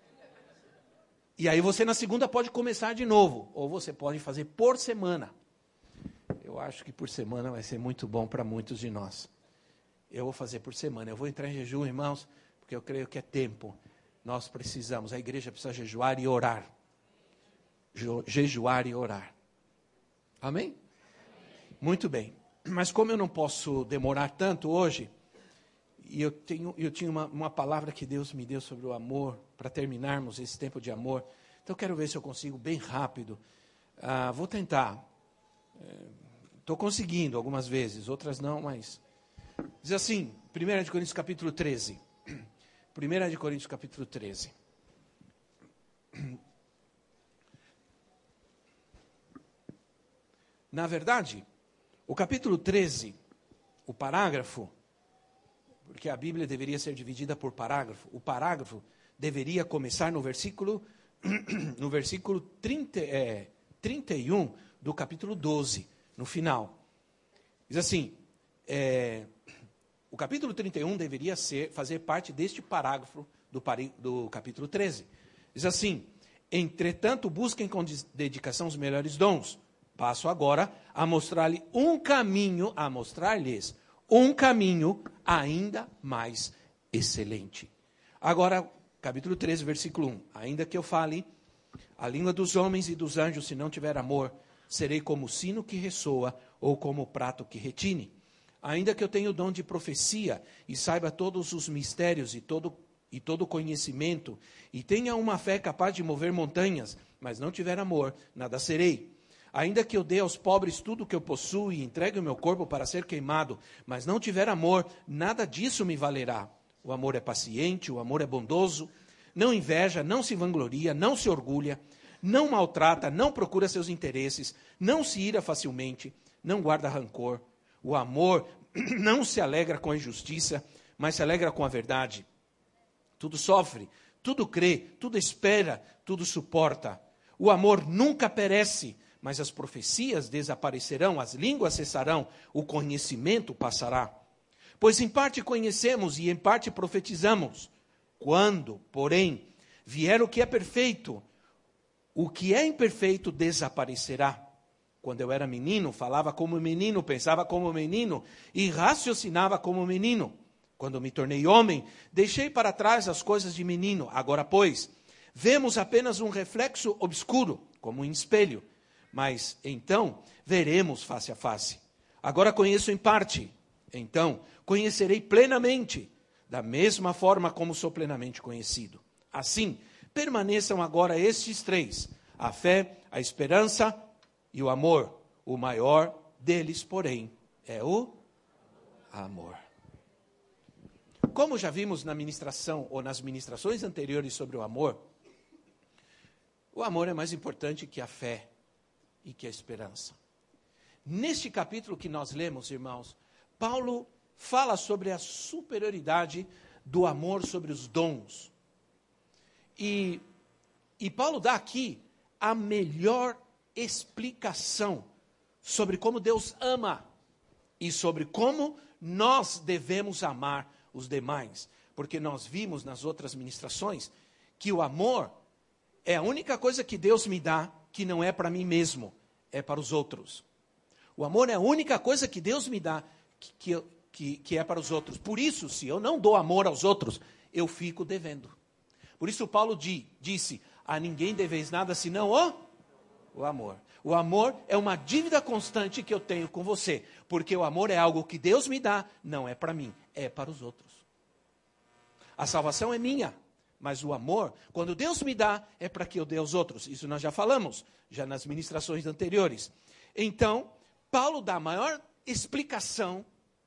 E aí você na segunda pode começar de novo, ou você pode fazer por semana. Eu acho que por semana vai ser muito bom para muitos de nós. Eu vou fazer por semana, eu vou entrar em jejum, irmãos, porque eu creio que é tempo. Nós precisamos, a igreja precisa jejuar e orar. Jejuar e orar. Amém? Muito bem. Mas como eu não posso demorar tanto hoje, e eu tinha uma palavra que Deus me deu sobre o amor, para terminarmos esse tempo de amor. Então eu quero ver se eu consigo bem rápido. Vou tentar. Estou conseguindo algumas vezes, outras não, mas... Diz assim, 1 de Coríntios capítulo 13. 1 de Coríntios capítulo 13. Na verdade, o capítulo 13, o parágrafo, porque a Bíblia deveria ser dividida por parágrafo, o parágrafo deveria começar no versículo 31 do capítulo 12, no final. Diz assim, o capítulo 31 deveria fazer parte deste parágrafo do capítulo 13. Diz assim, entretanto, busquem com dedicação os melhores dons. Passo agora a mostrar-lhes um caminho ainda mais excelente. Agora, capítulo 13, versículo 1. Ainda que eu fale a língua dos homens e dos anjos, se não tiver amor, serei como o sino que ressoa ou como o prato que retine. Ainda que eu tenha o dom de profecia e saiba todos os mistérios e todo conhecimento, e tenha uma fé capaz de mover montanhas, mas não tiver amor, nada serei. Ainda que eu dê aos pobres tudo o que eu possuo e entregue o meu corpo para ser queimado, mas não tiver amor, nada disso me valerá. O amor é paciente, o amor é bondoso, não inveja, não se vangloria, não se orgulha, não maltrata, não procura seus interesses, não se ira facilmente, não guarda rancor. O amor não se alegra com a injustiça, mas se alegra com a verdade. Tudo sofre, tudo crê, tudo espera, tudo suporta. O amor nunca perece, mas as profecias desaparecerão, as línguas cessarão, o conhecimento passará. Pois em parte conhecemos e em parte profetizamos. Quando, porém, vier o que é perfeito, o que é imperfeito desaparecerá. Quando eu era menino, falava como menino, pensava como menino e raciocinava como menino. Quando me tornei homem, deixei para trás as coisas de menino. Agora, pois, vemos apenas um reflexo obscuro, como um espelho. Mas, então, veremos face a face. Agora conheço em parte. Então, conhecerei plenamente, da mesma forma como sou plenamente conhecido. Assim, permaneçam agora estes três: a fé, a esperança e o amor. O maior deles, porém, é o amor. Como já vimos na ministração ou nas ministrações anteriores sobre o amor é mais importante que a fé e que a esperança. Neste capítulo que nós lemos, irmãos, Paulo fala sobre a superioridade do amor sobre os dons. E Paulo dá aqui a melhor explicação sobre como Deus ama e sobre como nós devemos amar os demais. Porque nós vimos nas outras ministrações que o amor é a única coisa que Deus me dá que não é para mim mesmo, é para os outros. O amor é a única coisa que Deus me dá que é para os outros. Por isso, se eu não dou amor aos outros, eu fico devendo. Por isso Paulo disse, a ninguém deveis nada senão o amor. O amor é uma dívida constante que eu tenho com você, porque o amor é algo que Deus me dá, não é para mim, é para os outros. A salvação é minha, mas o amor, quando Deus me dá, é para que eu dê aos outros. Isso nós já falamos, já nas ministrações anteriores. Então, Paulo dá a maior explicação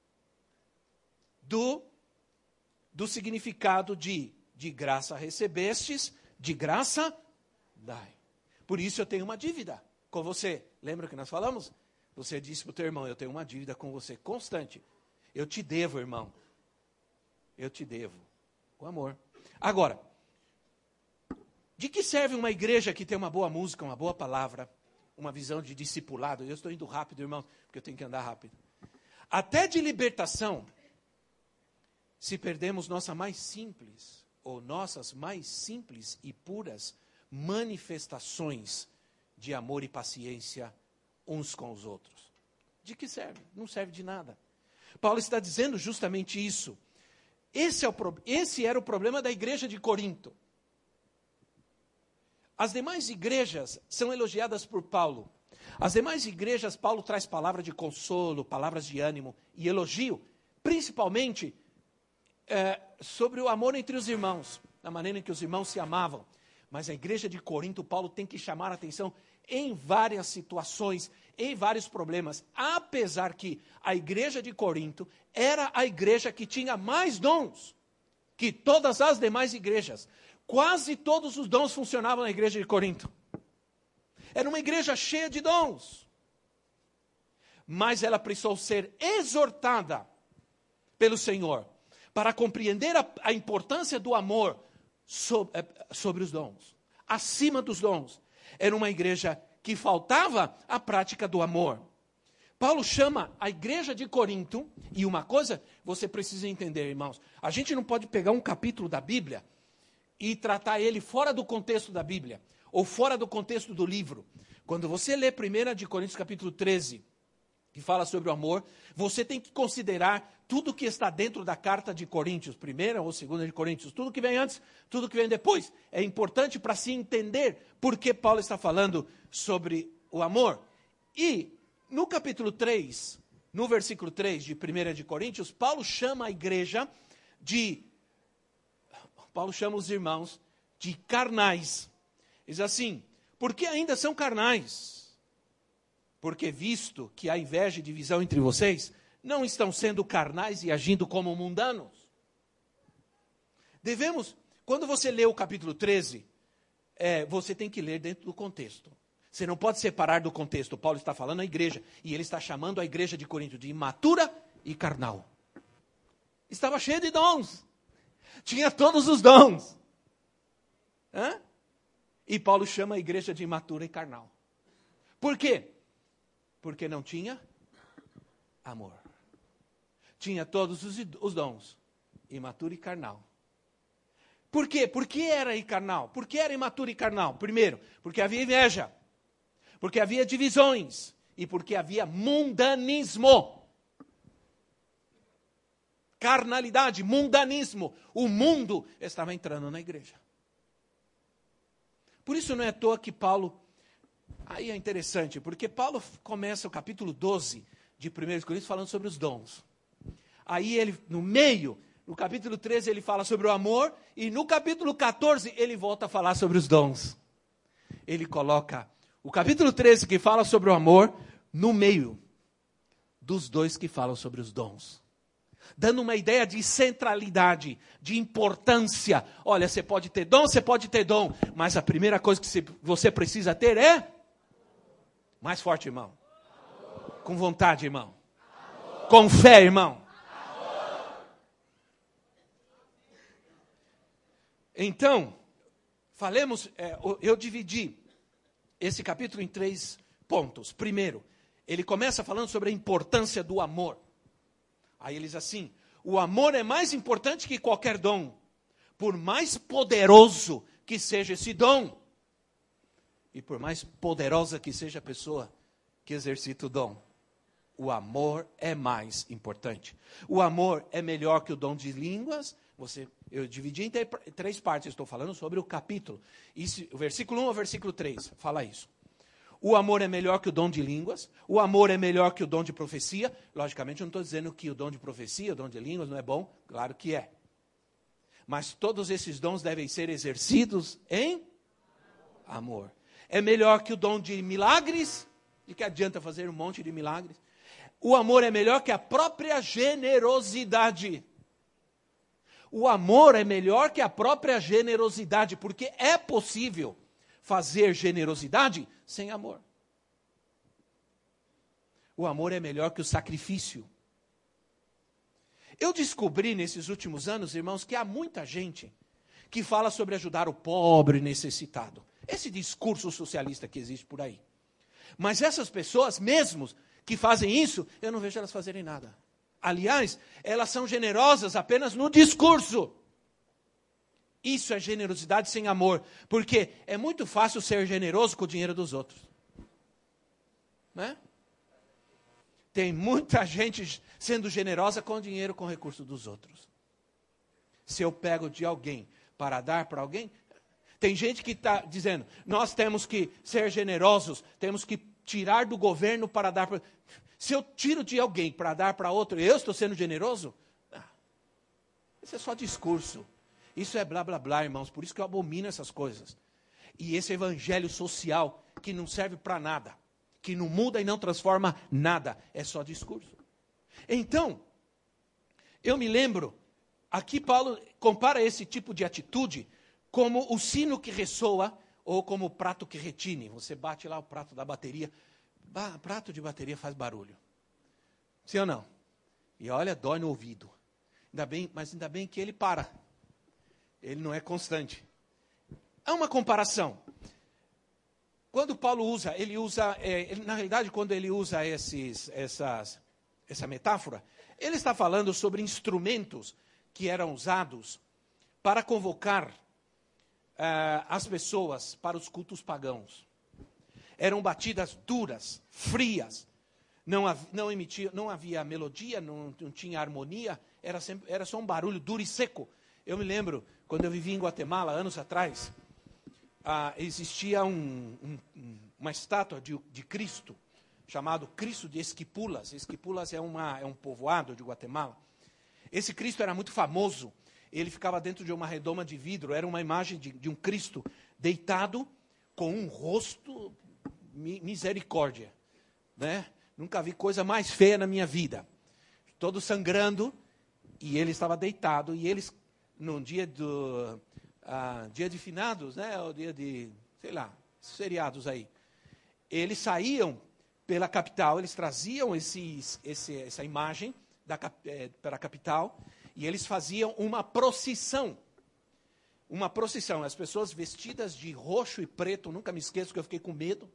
do significado de graça recebestes, de graça dai. Por isso eu tenho uma dívida com você. Lembra que nós falamos? Você disse para o teu irmão, eu tenho uma dívida com você constante. Eu te devo, irmão. Eu te devo. O amor. Agora, de que serve uma igreja que tem uma boa música, uma boa palavra, uma visão de discipulado? Eu estou indo rápido, irmão, porque eu tenho que andar rápido. Até de libertação, se perdemos nossas mais simples e puras manifestações de amor e paciência uns com os outros. De que serve? Não serve de nada. Paulo está dizendo justamente isso. Esse era o problema da igreja de Corinto. As demais igrejas são elogiadas por Paulo. As demais igrejas, Paulo traz palavras de consolo, palavras de ânimo e elogio, principalmente sobre o amor entre os irmãos, na maneira em que os irmãos se amavam. Mas a igreja de Corinto, Paulo tem que chamar a atenção em várias situações, em vários problemas, apesar que a igreja de Corinto era a igreja que tinha mais dons que todas as demais igrejas. Quase todos os dons funcionavam na igreja de Corinto. Era uma igreja cheia de dons. Mas ela precisou ser exortada pelo Senhor para compreender a importância do amor sobre os dons, acima dos dons. Era uma igreja que faltava a prática do amor. Paulo chama a igreja de Corinto, e uma coisa você precisa entender, irmãos, a gente não pode pegar um capítulo da Bíblia e tratar ele fora do contexto da Bíblia, ou fora do contexto do livro. Quando você lê 1 de Coríntios capítulo 13, que fala sobre o amor, você tem que considerar tudo que está dentro da carta de Coríntios, 1 ou 2 de Coríntios, tudo que vem antes, tudo que vem depois. É importante para se entender por que Paulo está falando sobre o amor. E no capítulo 3, no versículo 3 de 1 de Coríntios, Paulo chama a igreja Paulo chama os irmãos de carnais. Diz assim, porque ainda são carnais? Porque visto que há inveja e divisão entre vocês, não estão sendo carnais e agindo como mundanos? Quando você lê o capítulo 13, você tem que ler dentro do contexto. Você não pode separar do contexto. Paulo está falando à igreja, e ele está chamando a igreja de Corinto de imatura e carnal. Estava cheia de dons. Tinha todos os dons. E Paulo chama a igreja de imatura e carnal. Por quê? Porque não tinha amor. Tinha todos os dons, imaturo e carnal. Por quê? Por que era carnal? Por que era imaturo e carnal? Primeiro, porque havia inveja, porque havia divisões e porque havia mundanismo. Carnalidade, mundanismo. O mundo estava entrando na igreja. Por isso não é à toa que Paulo... Aí é interessante, porque Paulo começa o capítulo 12 de 1 Coríntios falando sobre os dons. Aí ele, no capítulo 13, ele fala sobre o amor, e no capítulo 14, ele volta a falar sobre os dons. Ele coloca o capítulo 13, que fala sobre o amor, no meio dos dois que falam sobre os dons. Dando uma ideia de centralidade, de importância. Olha, você pode ter dom, mas a primeira coisa que você precisa ter é... Mais forte, irmão. Amor. Com vontade, irmão. Amor. Com fé, irmão. Amor. Então, eu dividi esse capítulo em 3 pontos. Primeiro, ele começa falando sobre a importância do amor. Aí ele diz assim, o amor é mais importante que qualquer dom, por mais poderoso que seja esse dom. E por mais poderosa que seja a pessoa que exercita o dom, O amor é mais importante. O amor é melhor que o dom de línguas. Eu dividi em 3 partes, estou falando sobre o capítulo. O versículo 1 ao versículo 3, fala isso. O amor é melhor que o dom de línguas. O amor é melhor que o dom de profecia. Logicamente, eu não estou dizendo que o dom de profecia, o dom de línguas não é bom. Claro que é. Mas todos esses dons devem ser exercidos em amor. É melhor que o dom de milagres. De que adianta fazer um monte de milagres? O amor é melhor que a própria generosidade. O amor é melhor que a própria generosidade, porque é possível fazer generosidade sem amor. O amor é melhor que o sacrifício. Eu descobri nesses últimos anos, irmãos, que há muita gente que fala sobre ajudar o pobre necessitado. Esse discurso socialista que existe por aí. Mas essas pessoas mesmo que fazem isso, eu não vejo elas fazerem nada. Aliás, elas são generosas apenas no discurso. Isso é generosidade sem amor. Porque é muito fácil ser generoso com o dinheiro dos outros. Né? Tem muita gente sendo generosa com o dinheiro, com o recurso dos outros. Se eu pego de alguém para dar para alguém, tem gente que está dizendo, nós temos que ser generosos, temos que tirar do governo para dar para... Se eu tiro de alguém para dar para outro, eu estou sendo generoso? Isso é só discurso. Isso é blá, blá, blá, irmãos. Por isso que eu abomino essas coisas. E esse evangelho social que não serve para nada, que não muda e não transforma nada, é só discurso. Então, eu me lembro, aqui Paulo compara esse tipo de atitude como o sino que ressoa ou como o prato que retine. Você bate lá o prato da bateria, prato de bateria faz barulho. Sim ou não? E olha, dói no ouvido. Mas ainda bem que ele para. Ele não é constante. Há uma comparação. Quando Paulo usa, na realidade, quando ele usa essa metáfora, ele está falando sobre instrumentos que eram usados para convocar as pessoas para os cultos pagãos. Eram batidas duras, frias, não havia melodia, não tinha harmonia, era só um barulho duro e seco. Eu me lembro, quando eu vivi em Guatemala, anos atrás, existia uma estátua de Cristo, chamado Cristo de Esquipulas. Esquipulas é um povoado de Guatemala. Esse Cristo era muito famoso. Ele ficava dentro de uma redoma de vidro. Era uma imagem de um Cristo deitado com um rosto misericórdia. Né? Nunca vi coisa mais feia na minha vida. Todo sangrando. E ele estava deitado. E eles, no dia dia de finados, né? O dia de, sei lá, feriados aí. Eles saíam pela capital. Eles traziam essa imagem para a capital. E eles faziam uma procissão. Uma procissão. As pessoas vestidas de roxo e preto. Nunca me esqueço que eu fiquei com medo.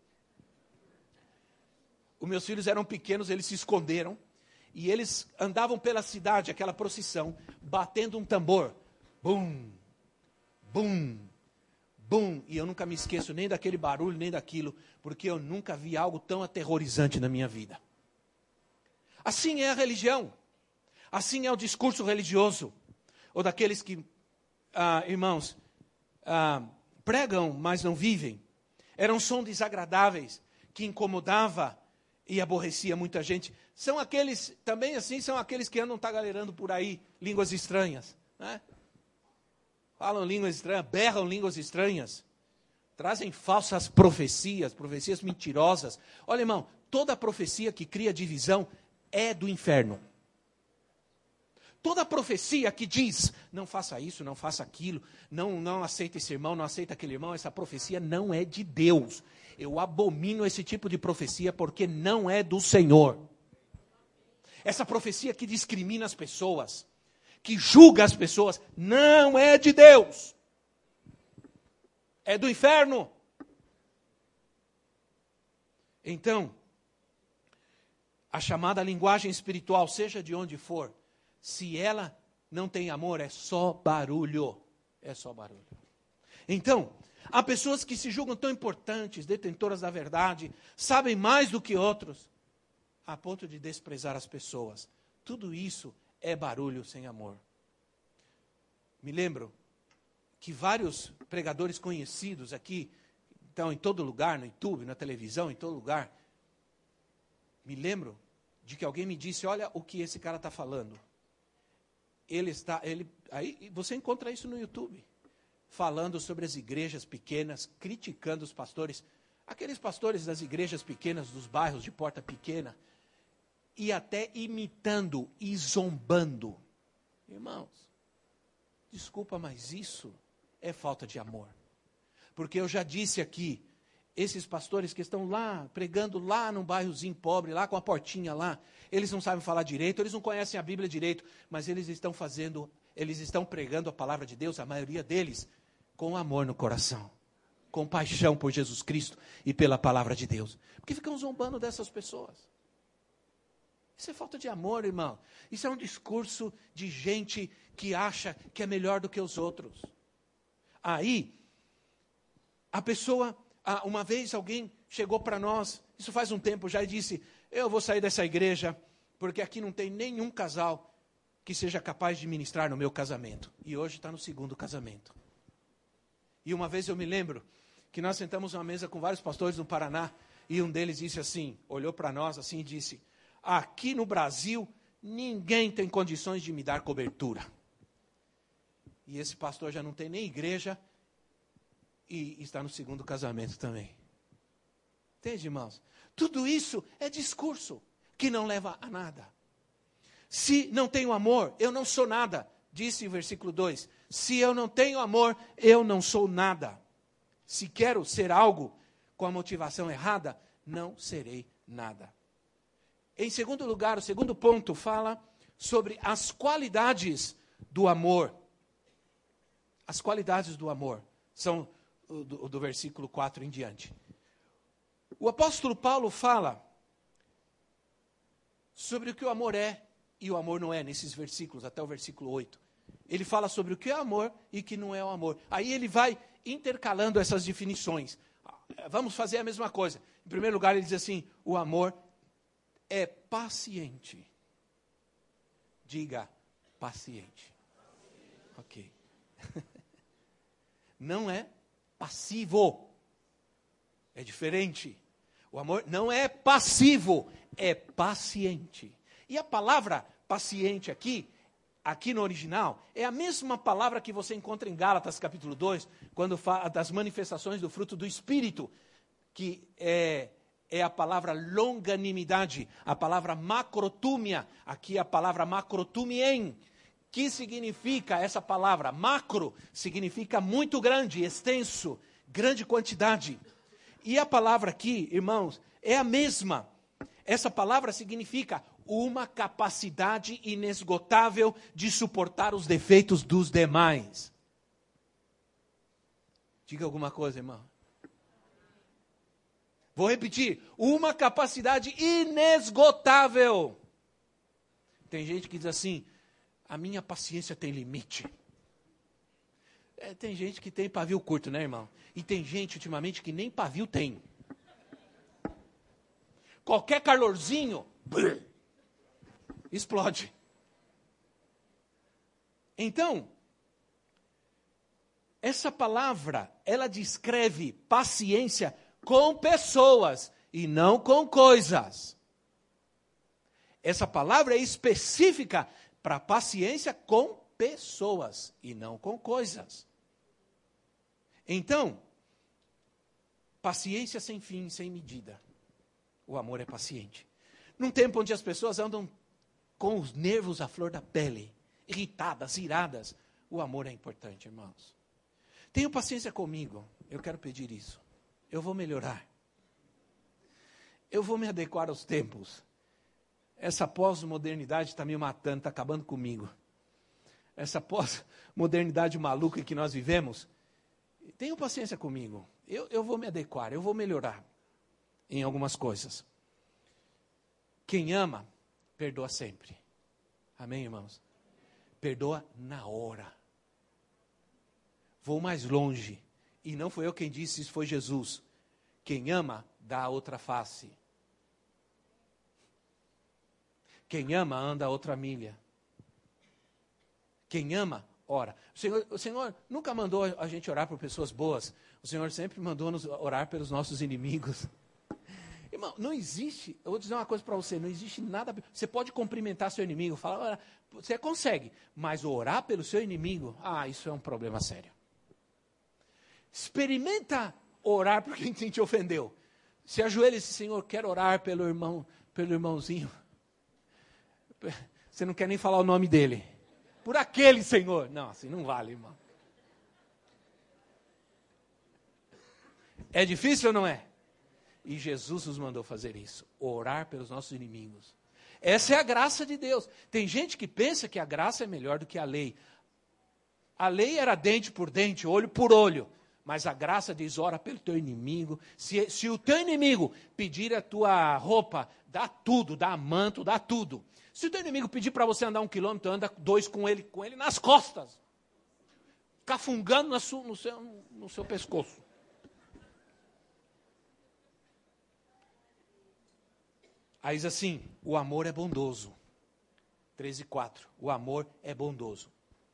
Os meus filhos eram pequenos, eles se esconderam. E eles andavam pela cidade, aquela procissão, batendo um tambor. Bum, bum, bum. E eu nunca me esqueço nem daquele barulho, nem daquilo. Porque eu nunca vi algo tão aterrorizante na minha vida. Assim é a religião. Assim é o discurso religioso, ou daqueles que, irmãos, pregam, mas não vivem. Eram sons desagradáveis, que incomodava e aborrecia muita gente. São aqueles, também assim, são aqueles que andam tagareirando por aí, línguas estranhas. Né? Falam línguas estranhas, berram línguas estranhas. Trazem falsas profecias mentirosas. Olha, irmão, toda profecia que cria divisão é do inferno. Toda profecia que diz, não faça isso, não faça aquilo, não aceita esse irmão, não aceita aquele irmão, essa profecia não é de Deus. Eu abomino esse tipo de profecia porque não é do Senhor. Essa profecia que discrimina as pessoas, que julga as pessoas, não é de Deus. É do inferno. Então, a chamada linguagem espiritual, seja de onde for, se ela não tem amor, é só barulho. É só barulho. Então, há pessoas que se julgam tão importantes, detentoras da verdade, sabem mais do que outros. a ponto de desprezar as pessoas. Tudo isso é barulho sem amor. Me lembro que vários pregadores conhecidos aqui, então em todo lugar, no YouTube, na televisão, em todo lugar, me lembro de que alguém me disse, olha o que esse cara está falando. Aí você encontra isso no YouTube, falando sobre as igrejas pequenas, criticando os pastores, aqueles pastores das igrejas pequenas, dos bairros de porta pequena, e até imitando e zombando. Irmãos, desculpa, mas isso é falta de amor. Porque eu já disse aqui, esses pastores que estão lá, pregando lá num bairrozinho pobre, lá com a portinha lá, eles não sabem falar direito, eles não conhecem a Bíblia direito, mas eles estão pregando a palavra de Deus, a maioria deles, com amor no coração, com paixão por Jesus Cristo e pela palavra de Deus. Porque ficam zombando dessas pessoas. Isso é falta de amor, irmão. Isso é um discurso de gente que acha que é melhor do que os outros. Aí, a pessoa, uma vez alguém chegou para nós, isso faz um tempo já, e disse, eu vou sair dessa igreja, porque aqui não tem nenhum casal que seja capaz de ministrar no meu casamento. E hoje está no segundo casamento. E uma vez eu me lembro que nós sentamos numa mesa com vários pastores no Paraná, e um deles disse assim, olhou para nós assim e disse, aqui no Brasil, ninguém tem condições de me dar cobertura. E esse pastor já não tem nem igreja e está no segundo casamento também. Entende, irmãos? Tudo isso é discurso que não leva a nada. Se não tenho amor, eu não sou nada. Disse o versículo 2. Se eu não tenho amor, eu não sou nada. Se quero ser algo com a motivação errada, não serei nada. Em segundo lugar, o segundo ponto fala sobre as qualidades do amor. As qualidades do amor são do versículo 4 em diante. O apóstolo Paulo fala sobre o que o amor é e o amor não é, nesses versículos, até o versículo 8. Ele fala sobre o que é amor e o que não é o amor. Aí ele vai intercalando essas definições. Vamos fazer a mesma coisa. Em primeiro lugar, ele diz assim, o amor é paciente. Diga, paciente. Ok. Não é passivo. É diferente. O amor não é passivo, é paciente. E a palavra paciente aqui no original, é a mesma palavra que você encontra em Gálatas capítulo 2, quando fala das manifestações do fruto do Espírito, que é a palavra longanimidade, a palavra macrotúmia, aqui a palavra macrotumien, que significa essa palavra? Macro significa muito grande, extenso, grande quantidade. E a palavra aqui, irmãos, é a mesma. Essa palavra significa uma capacidade inesgotável de suportar os defeitos dos demais. Diga alguma coisa, irmão. Vou repetir, uma capacidade inesgotável. Tem gente que diz assim, a minha paciência tem limite. Tem gente que tem pavio curto, né, irmão? E tem gente, ultimamente, que nem pavio tem. Qualquer calorzinho, explode. Então, essa palavra, ela descreve paciência com pessoas e não com coisas. Essa palavra é específica para paciência com pessoas e não com coisas. Então, paciência sem fim, sem medida. O amor é paciente. Num tempo onde as pessoas andam com os nervos à flor da pele, irritadas, iradas, o amor é importante, irmãos. Tenham paciência comigo, eu quero pedir isso. Eu vou melhorar. Eu vou me adequar aos tempos. Essa pós-modernidade está me matando, está acabando comigo. Essa pós-modernidade maluca que nós vivemos, tenham paciência comigo. Eu vou me adequar, eu vou melhorar em algumas coisas. Quem ama, perdoa sempre. Amém, irmãos? Perdoa na hora. Vou mais longe. E não foi eu quem disse, isso foi Jesus. Quem ama, dá a outra face. Quem ama, anda a outra milha. Quem ama, ora. O Senhor nunca mandou a gente orar por pessoas boas. O Senhor sempre mandou nos orar pelos nossos inimigos. Irmão, não existe, eu vou dizer uma coisa para você, não existe nada. Você pode cumprimentar seu inimigo, falar, você consegue, mas orar pelo seu inimigo, isso é um problema sério. Experimenta orar por quem te ofendeu. Se ajoelha e diz, Senhor, quero orar pelo irmãozinho. Você não quer nem falar o nome dele. Por aquele, Senhor. Não, assim não vale, irmão. É difícil ou não é? E Jesus nos mandou fazer isso. Orar pelos nossos inimigos. Essa é a graça de Deus. Tem gente que pensa que a graça é melhor do que a lei. A lei era dente por dente, olho por olho. Mas a graça diz, ora pelo teu inimigo. Se o teu inimigo pedir a tua roupa, dá tudo, dá manto, dá tudo. Se o teu inimigo pedir para você andar 1 quilômetro, anda 2 com ele nas costas. Cafungando no seu pescoço. Aí diz assim, o amor é bondoso. 13:4, o amor é bondoso.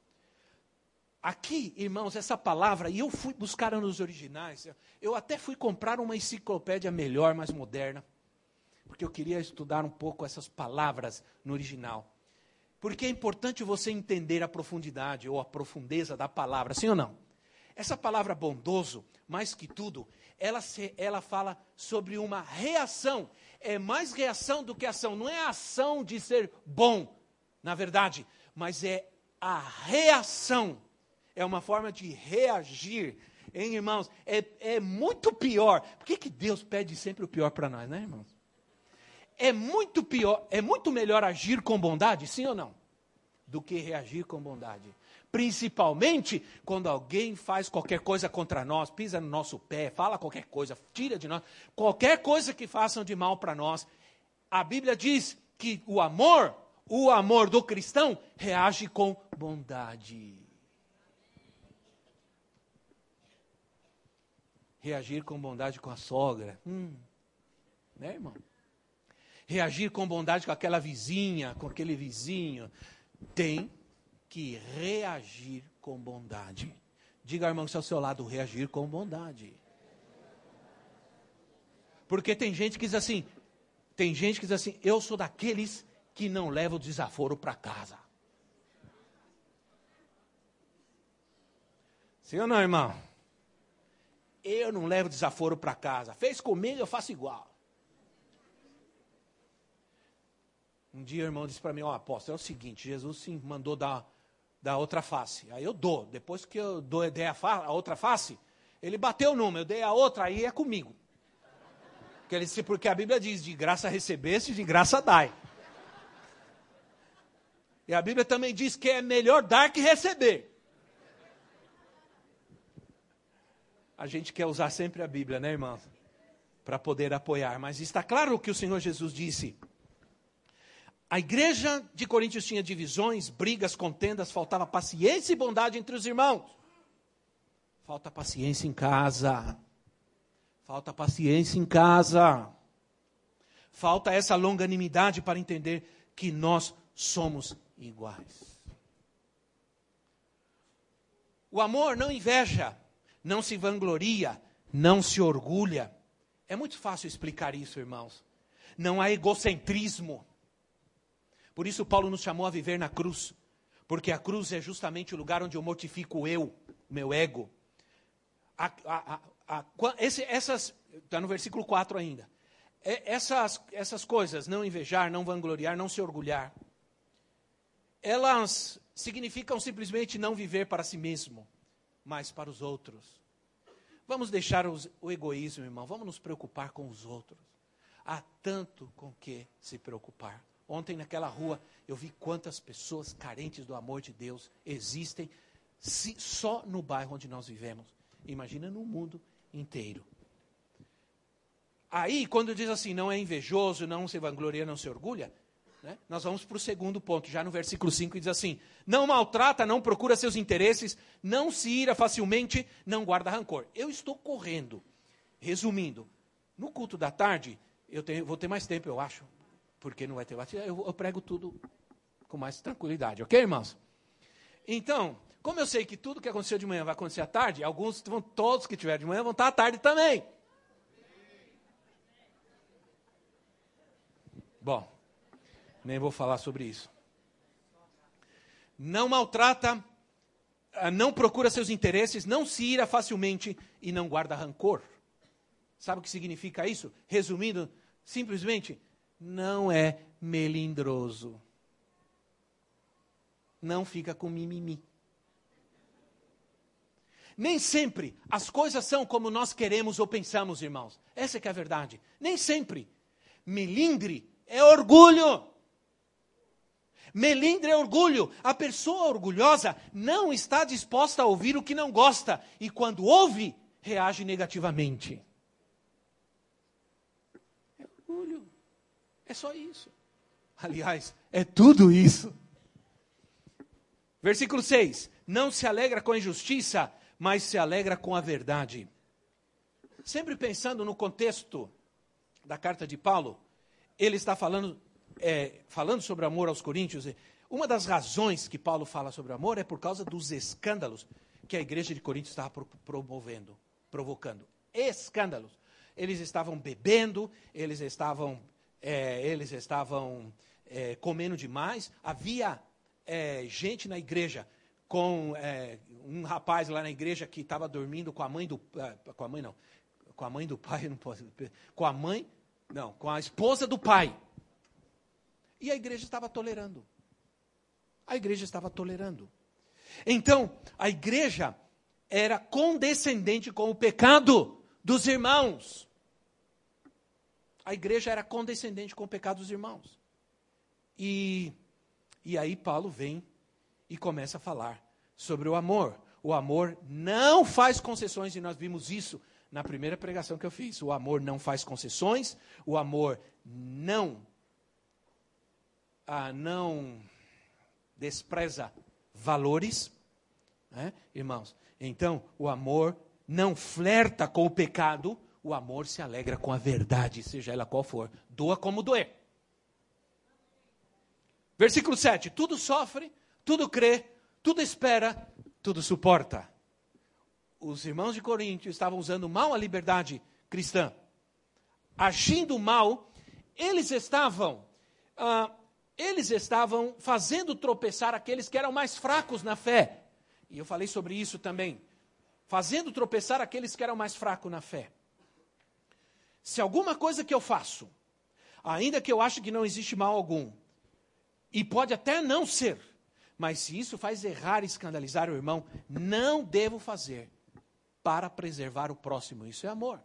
Aqui, irmãos, essa palavra, e eu fui buscar nos originais, eu até fui comprar uma enciclopédia melhor, mais moderna, porque eu queria estudar um pouco essas palavras no original. Porque é importante você entender a profundidade ou a profundeza da palavra, sim ou não? Essa palavra bondoso, mais que tudo, ela fala sobre uma reação. É mais reação do que ação. Não é a ação de ser bom, na verdade, mas é a reação. É uma forma de reagir. Hein, irmãos? É muito pior. Por que Deus pede sempre o pior para nós, né, irmãos? É muito pior, é muito melhor agir com bondade, sim ou não? Do que reagir com bondade. Principalmente quando alguém faz qualquer coisa contra nós, pisa no nosso pé, fala qualquer coisa, tira de nós, qualquer coisa que façam de mal para nós. A Bíblia diz que o amor do cristão reage com bondade. Reagir com bondade com a sogra. Né, irmão? Reagir com bondade com aquela vizinha, com aquele vizinho. Tem que reagir com bondade. Diga ao irmão que está ao seu lado, reagir com bondade. Porque tem gente que diz assim, eu sou daqueles que não levam o desaforo para casa. Sim ou não, irmão? Eu não levo desaforo para casa. Fez comigo, eu faço igual. Um dia o irmão disse para mim, apóstolo, é o seguinte, Jesus sim mandou dar outra face. Aí eu dou. Depois que eu dei a outra face, ele bateu numa, eu dei a outra, aí é comigo. Porque a Bíblia diz, de graça recebeste, de graça dai. E a Bíblia também diz que é melhor dar que receber. A gente quer usar sempre a Bíblia, né, irmão? Para poder apoiar. Mas está claro o que o Senhor Jesus disse. A igreja de Coríntios tinha divisões, brigas, contendas, faltava paciência e bondade entre os irmãos. Falta paciência em casa. Falta paciência em casa. Falta essa longanimidade para entender que nós somos iguais. O amor não inveja, não se vangloria, não se orgulha. É muito fácil explicar isso, irmãos. Não há egocentrismo. Por isso Paulo nos chamou a viver na cruz. Porque a cruz é justamente o lugar onde eu mortifico o eu, o meu ego. Está no versículo 4 ainda. Essas coisas, não invejar, não vangloriar, não se orgulhar, elas significam simplesmente não viver para si mesmo, mas para os outros. Vamos deixar o egoísmo, irmão. Vamos nos preocupar com os outros. Há tanto com que se preocupar. Ontem naquela rua eu vi quantas pessoas carentes do amor de Deus existem só no bairro onde nós vivemos. Imagina no mundo inteiro. Aí, quando diz assim, não é invejoso, não se vangloria, não se orgulha, né? Nós vamos para o segundo ponto, já no versículo 5, diz assim, não maltrata, não procura seus interesses, não se ira facilmente, não guarda rancor. Eu estou correndo. Resumindo, no culto da tarde, vou ter mais tempo, eu acho, porque não vai ter batismo, eu prego tudo com mais tranquilidade, ok, irmãos? Então, como eu sei que tudo que aconteceu de manhã vai acontecer à tarde, todos que tiverem de manhã vão estar à tarde também. Bom, nem vou falar sobre isso. Não maltrata, não procura seus interesses, não se ira facilmente e não guarda rancor. Sabe o que significa isso? Resumindo, simplesmente, não é melindroso. Não fica com mimimi. Nem sempre as coisas são como nós queremos ou pensamos, irmãos. Essa que é a verdade. Nem sempre. Melindre é orgulho. Melindre é orgulho. A pessoa orgulhosa não está disposta a ouvir o que não gosta. E quando ouve, reage negativamente. É orgulho. É só isso. Aliás, é tudo isso. Versículo 6. Não se alegra com a injustiça, mas se alegra com a verdade. Sempre pensando no contexto da carta de Paulo, ele está falando sobre amor aos coríntios. Uma das razões que Paulo fala sobre amor é por causa dos escândalos que a igreja de Corinto estava provocando. Escândalos. Eles estavam bebendo, eles estavam comendo demais. Havia gente na igreja com um rapaz lá na igreja que estava dormindo com a esposa do pai. E a igreja estava tolerando. Então, a igreja era condescendente com o pecado dos irmãos. E aí Paulo vem e começa a falar sobre o amor. O amor não faz concessões, e nós vimos isso na primeira pregação que eu fiz. O amor não faz concessões, o amor não despreza valores, né, irmãos? Então, o amor não flerta com o pecado, o amor se alegra com a verdade, seja ela qual for, doa como doer. Versículo 7, tudo sofre, tudo crê, tudo espera, tudo suporta. Os irmãos de Corinto estavam usando mal a liberdade cristã. Agindo mal, eles estavam fazendo tropeçar aqueles que eram mais fracos na fé. E eu falei sobre isso também. Fazendo tropeçar aqueles que eram mais fracos na fé. Se alguma coisa que eu faço, ainda que eu ache que não existe mal algum, e pode até não ser, mas se isso faz errar e escandalizar o irmão, não devo fazer para preservar o próximo. Isso é amor.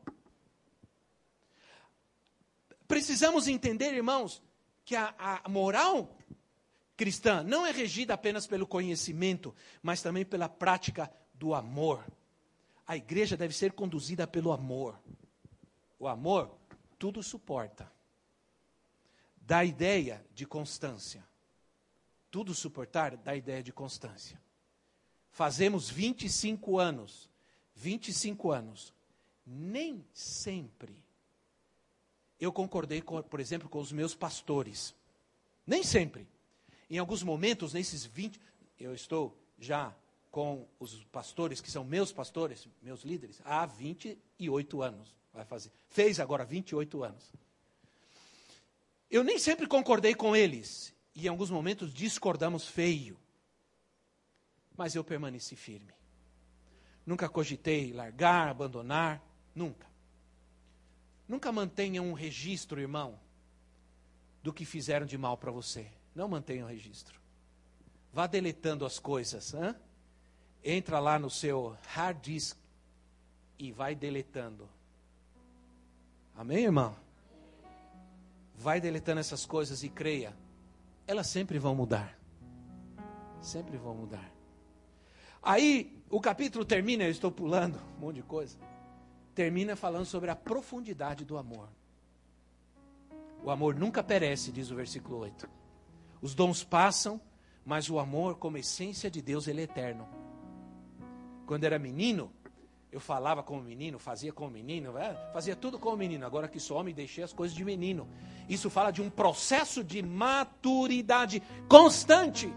Precisamos entender, irmãos, que a moral cristã não é regida apenas pelo conhecimento, mas também pela prática do amor. A igreja deve ser conduzida pelo amor. O amor tudo suporta. Dá a ideia de constância. Tudo suportar dá a ideia de constância. Fazemos 25 anos. 25 anos. Nem sempre eu concordei, por exemplo, com os meus pastores. Nem sempre. Em alguns momentos, nesses 20... Eu estou já com os pastores, que são meus pastores, meus líderes, há 28 anos. Fez agora 28 anos. Eu nem sempre concordei com eles. E em alguns momentos discordamos feio. Mas eu permaneci firme. Nunca cogitei largar, abandonar. Nunca. Nunca mantenha um registro, irmão, do que fizeram de mal para você. Não mantenha um registro. Vá deletando as coisas. Entra lá no seu hard disk e vai deletando. Amém, irmão? Vai deletando essas coisas e creia. Elas sempre vão mudar. Sempre vão mudar. Aí, o capítulo termina, eu estou pulando um monte de coisa. Termina falando sobre a profundidade do amor. O amor nunca perece, diz o versículo 8. Os dons passam, mas o amor, como essência de Deus, ele é eterno. Quando era menino, Eu falava como menino, fazia como menino, fazia tudo como menino. Agora que sou homem, deixei as coisas de menino. Isso fala de um processo de maturidade constante.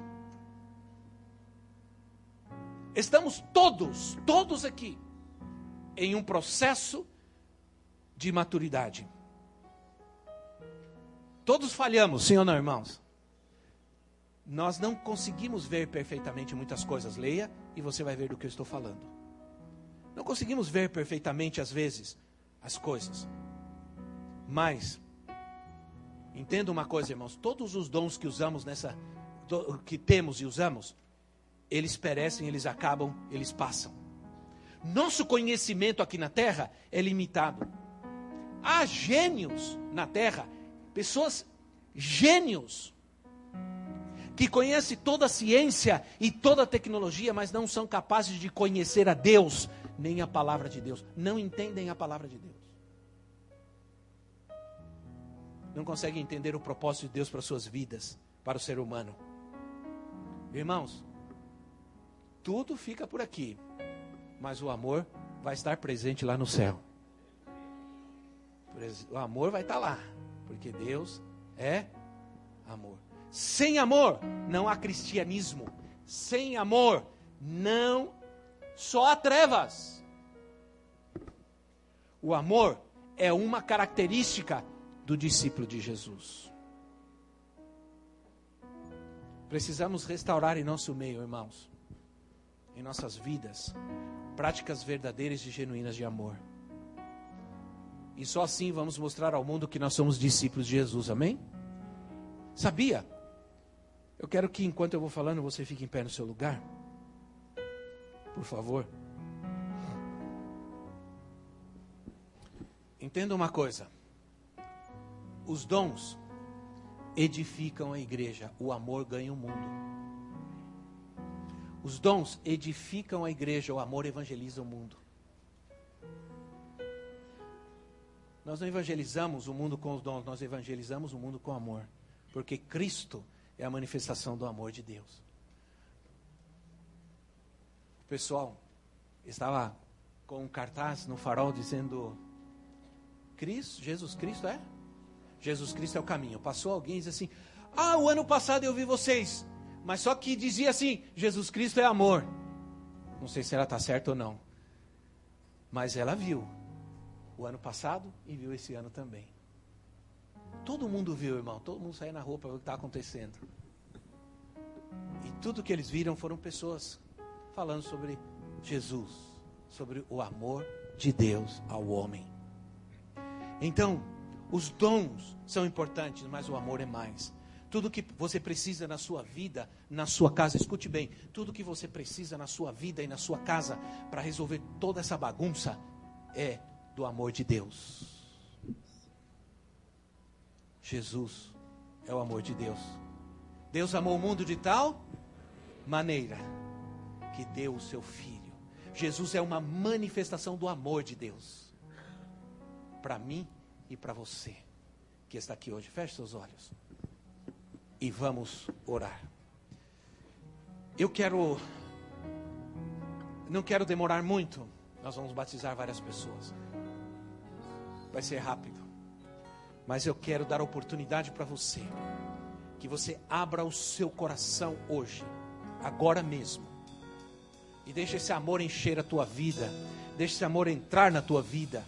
Estamos todos aqui, em um processo de maturidade. Todos falhamos, sim ou não, irmãos? Nós não conseguimos ver perfeitamente muitas coisas. Leia e você vai ver do que eu estou falando. Não conseguimos ver perfeitamente, às vezes, as coisas. Mas, entenda uma coisa, irmãos. Todos os dons que usamos que temos e usamos, eles perecem, eles acabam, eles passam. Nosso conhecimento aqui na Terra é limitado. Há gênios na Terra, pessoas gênios, que conhecem toda a ciência e toda a tecnologia, mas não são capazes de conhecer a Deus, nem a palavra de Deus. Não entendem a palavra de Deus. Não conseguem entender o propósito de Deus para suas vidas, para o ser humano. Irmãos, tudo fica por aqui, mas o amor vai estar presente lá no céu. O amor vai estar lá, porque Deus é amor. Sem amor não há cristianismo. Sem amor só há trevas. O amor é uma característica do discípulo de Jesus. Precisamos restaurar em nosso meio, irmãos, em nossas vidas, práticas verdadeiras e genuínas de amor. E só assim vamos mostrar ao mundo que nós somos discípulos de Jesus, amém? Sabia? Eu quero que enquanto eu vou falando, você fique em pé no seu lugar. Por favor. Entenda uma coisa. Os dons edificam a igreja. O amor ganha o mundo. Os dons edificam a igreja. O amor evangeliza o mundo. Nós não evangelizamos o mundo com os dons. Nós evangelizamos o mundo com amor. Porque Cristo é a manifestação do amor de Deus. O pessoal estava com um cartaz no farol dizendo: Jesus Cristo é? Jesus Cristo é o caminho. Passou alguém e disse assim: o ano passado eu vi vocês, mas só que dizia assim: Jesus Cristo é amor. Não sei se ela está certa ou não, mas ela viu o ano passado e viu esse ano também. Todo mundo viu, irmão. Todo mundo saiu na rua para ver o que está acontecendo. E tudo que eles viram foram pessoas falando sobre Jesus, sobre o amor de Deus ao homem. Então, os dons são importantes, mas o amor é mais. Tudo que você precisa na sua vida, na sua casa, escute bem, tudo que você precisa na sua vida e na sua casa para resolver toda essa bagunça é do amor de Deus. Jesus é o amor de Deus. Deus amou o mundo de tal maneira que deu o seu Filho. Jesus é uma manifestação do amor de Deus para mim e para você que está aqui hoje. Feche seus olhos e vamos orar. Não quero demorar muito. Nós vamos batizar várias pessoas. Vai ser rápido. Mas eu quero dar oportunidade para você, que você abra o seu coração hoje, agora mesmo, e deixe esse amor encher a tua vida, deixe esse amor entrar na tua vida.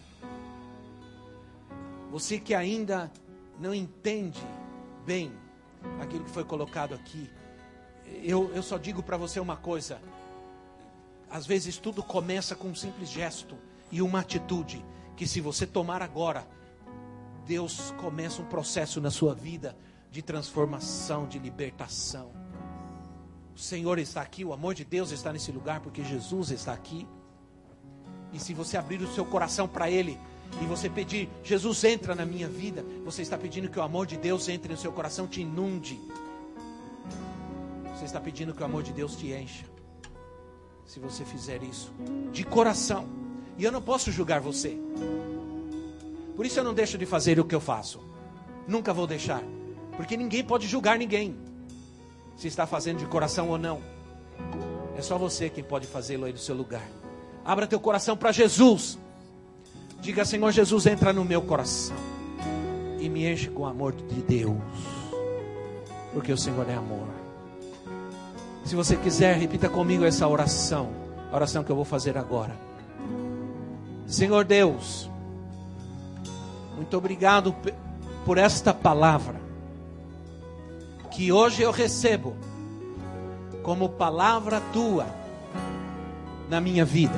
Você que ainda não entende bem aquilo que foi colocado aqui, eu só digo para você uma coisa: às vezes tudo começa com um simples gesto e uma atitude, que se você tomar agora, Deus começa um processo na sua vida de transformação, de libertação. O Senhor está aqui, o amor de Deus está nesse lugar, porque Jesus está aqui. E se você abrir o seu coração para Ele, e você pedir: Jesus, entra na minha vida, você está pedindo que o amor de Deus entre no seu coração, te inunde. Você está pedindo que o amor de Deus te encha. Se você fizer isso de coração, e eu não posso julgar você, por isso eu não deixo de fazer o que eu faço. Nunca vou deixar. Porque ninguém pode julgar ninguém, se está fazendo de coração ou não. É só você quem pode fazê-lo aí no seu lugar. Abra teu coração para Jesus. Diga: Senhor Jesus, entra no meu coração e me enche com o amor de Deus, porque o Senhor é amor. Se você quiser, repita comigo essa oração, a oração que eu vou fazer agora. Senhor Deus, muito obrigado por esta palavra, que hoje eu recebo como palavra tua na minha vida.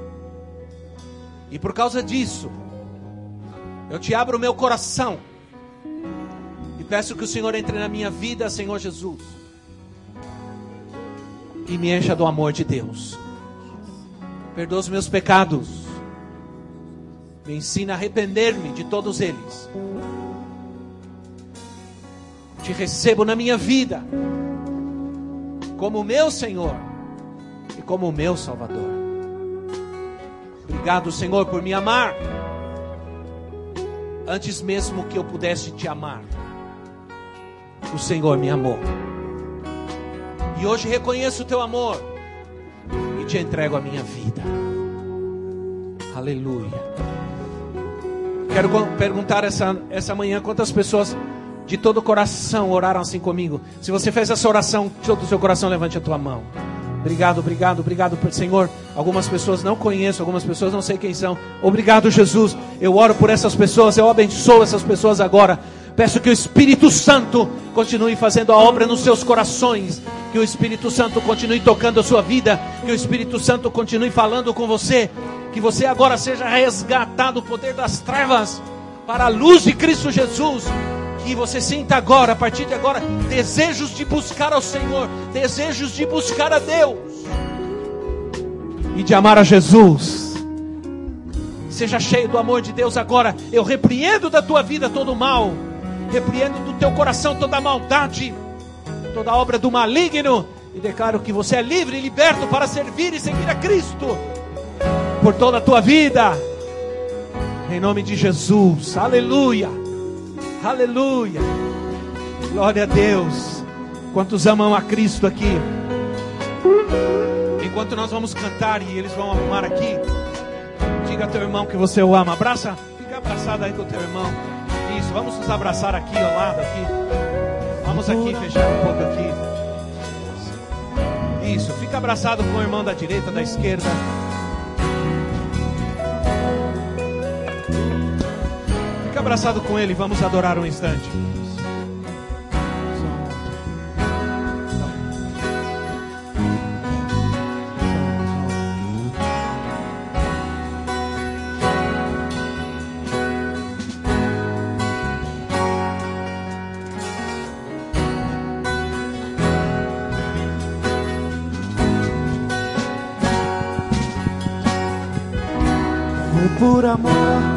E por causa disso, eu te abro o meu coração e peço que o Senhor entre na minha vida, Senhor Jesus, e me encha do amor de Deus. Perdoa os meus pecados, me ensina a arrepender-me de todos eles. Te recebo na minha vida como meu Senhor e como meu Salvador. Obrigado, Senhor, por me amar antes mesmo que eu pudesse te amar. O Senhor me amou. E hoje reconheço o teu amor e te entrego a minha vida. Aleluia. Quero perguntar essa manhã quantas pessoas de todo o coração oraram assim comigo. Se você fez essa oração de todo o seu coração, levante a tua mão. Obrigado, obrigado, obrigado, Senhor. Algumas pessoas não conheço, algumas pessoas não sei quem são. Obrigado, Jesus. Eu oro por essas pessoas, eu abençoo essas pessoas agora. Peço que o Espírito Santo continue fazendo a obra nos seus corações. Que o Espírito Santo continue tocando a sua vida. Que o Espírito Santo continue falando com você. Que você agora seja resgatado do poder das trevas para a luz de Cristo Jesus. Que você sinta agora, a partir de agora, desejos de buscar ao Senhor, desejos de buscar a Deus e de amar a Jesus. Seja cheio do amor de Deus agora. Eu repreendo da tua vida todo o mal, repreendo do teu coração toda a maldade, toda a obra do maligno, e declaro que você é livre e liberto para servir e seguir a Cristo por toda a tua vida, em nome de Jesus. Aleluia. Aleluia, glória a Deus. Quantos amam a Cristo aqui? Enquanto nós vamos cantar e eles vão arrumar aqui, diga a teu irmão que você o ama. Abraça, fica abraçado aí com o teu irmão. Isso, vamos nos abraçar aqui ao lado aqui. Vamos aqui fechar um pouco aqui. Isso, fica abraçado com o irmão da direita, da esquerda. Fica abraçado com ele, vamos adorar um instante. Foi por amor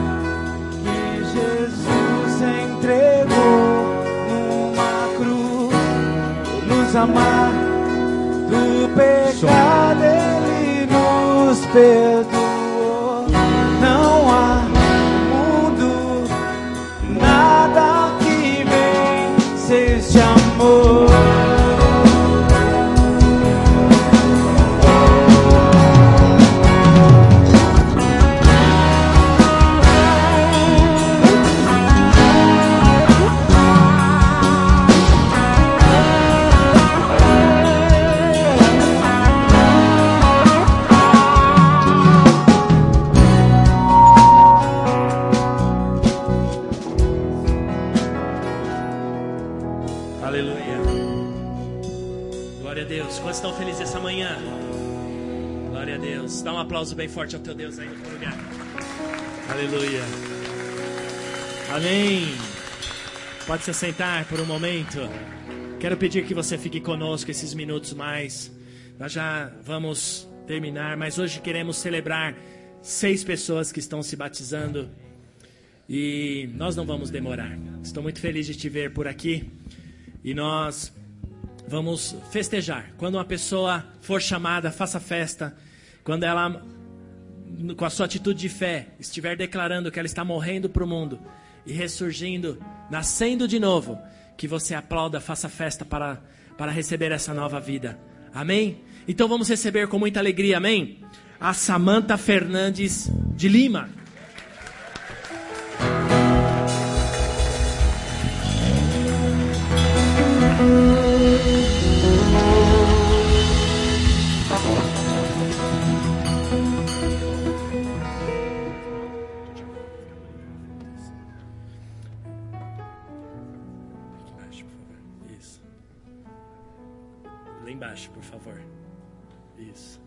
numa cruz, nos amar do pecado, Ele nos perdoou. Não há no mundo nada que vença este amor. Dá um aplauso bem forte ao teu Deus aí no teu lugar. Aleluia. Amém. Pode se sentar por um momento. Quero pedir que você fique conosco esses minutos mais. Nós já vamos terminar, mas hoje queremos celebrar 6 pessoas que estão se batizando. E nós não vamos demorar. Estou muito feliz de te ver por aqui. E nós vamos festejar. Quando uma pessoa for chamada, faça festa. Quando ela, com a sua atitude de fé, estiver declarando que ela está morrendo para o mundo e ressurgindo, nascendo de novo, que você aplauda, faça festa para receber essa nova vida. Amém? Então vamos receber com muita alegria, amém? a Samantha Fernandes de Lima. Lá embaixo, por favor. Isso.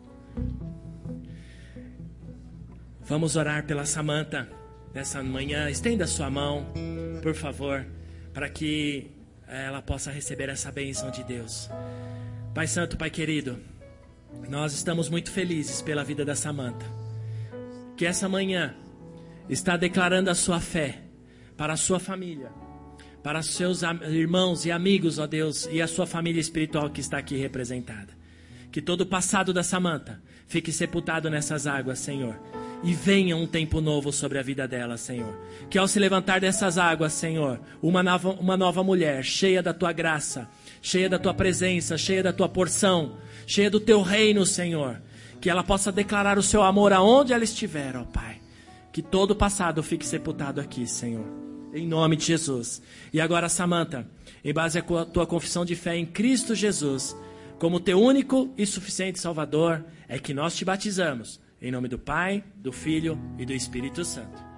Vamos orar pela Samantha nessa manhã. Estenda a sua mão, por favor, para que ela possa receber essa bênção de Deus. Pai Santo, Pai querido, nós estamos muito felizes pela vida da Samantha, que essa manhã está declarando a sua fé para a sua família, para os seus irmãos e amigos, ó Deus, e a sua família espiritual que está aqui representada. Que todo o passado da Samantha fique sepultado nessas águas, Senhor. E venha um tempo novo sobre a vida dela, Senhor. Que ao se levantar dessas águas, Senhor, uma nova mulher, cheia da Tua graça, cheia da Tua presença, cheia da Tua porção, cheia do Teu reino, Senhor. Que ela possa declarar o Seu amor aonde ela estiver, ó Pai. Que todo o passado fique sepultado aqui, Senhor. Em nome de Jesus. E agora, Samantha, em base à tua confissão de fé em Cristo Jesus, como teu único e suficiente Salvador, é que nós te batizamos. Em nome do Pai, do Filho e do Espírito Santo.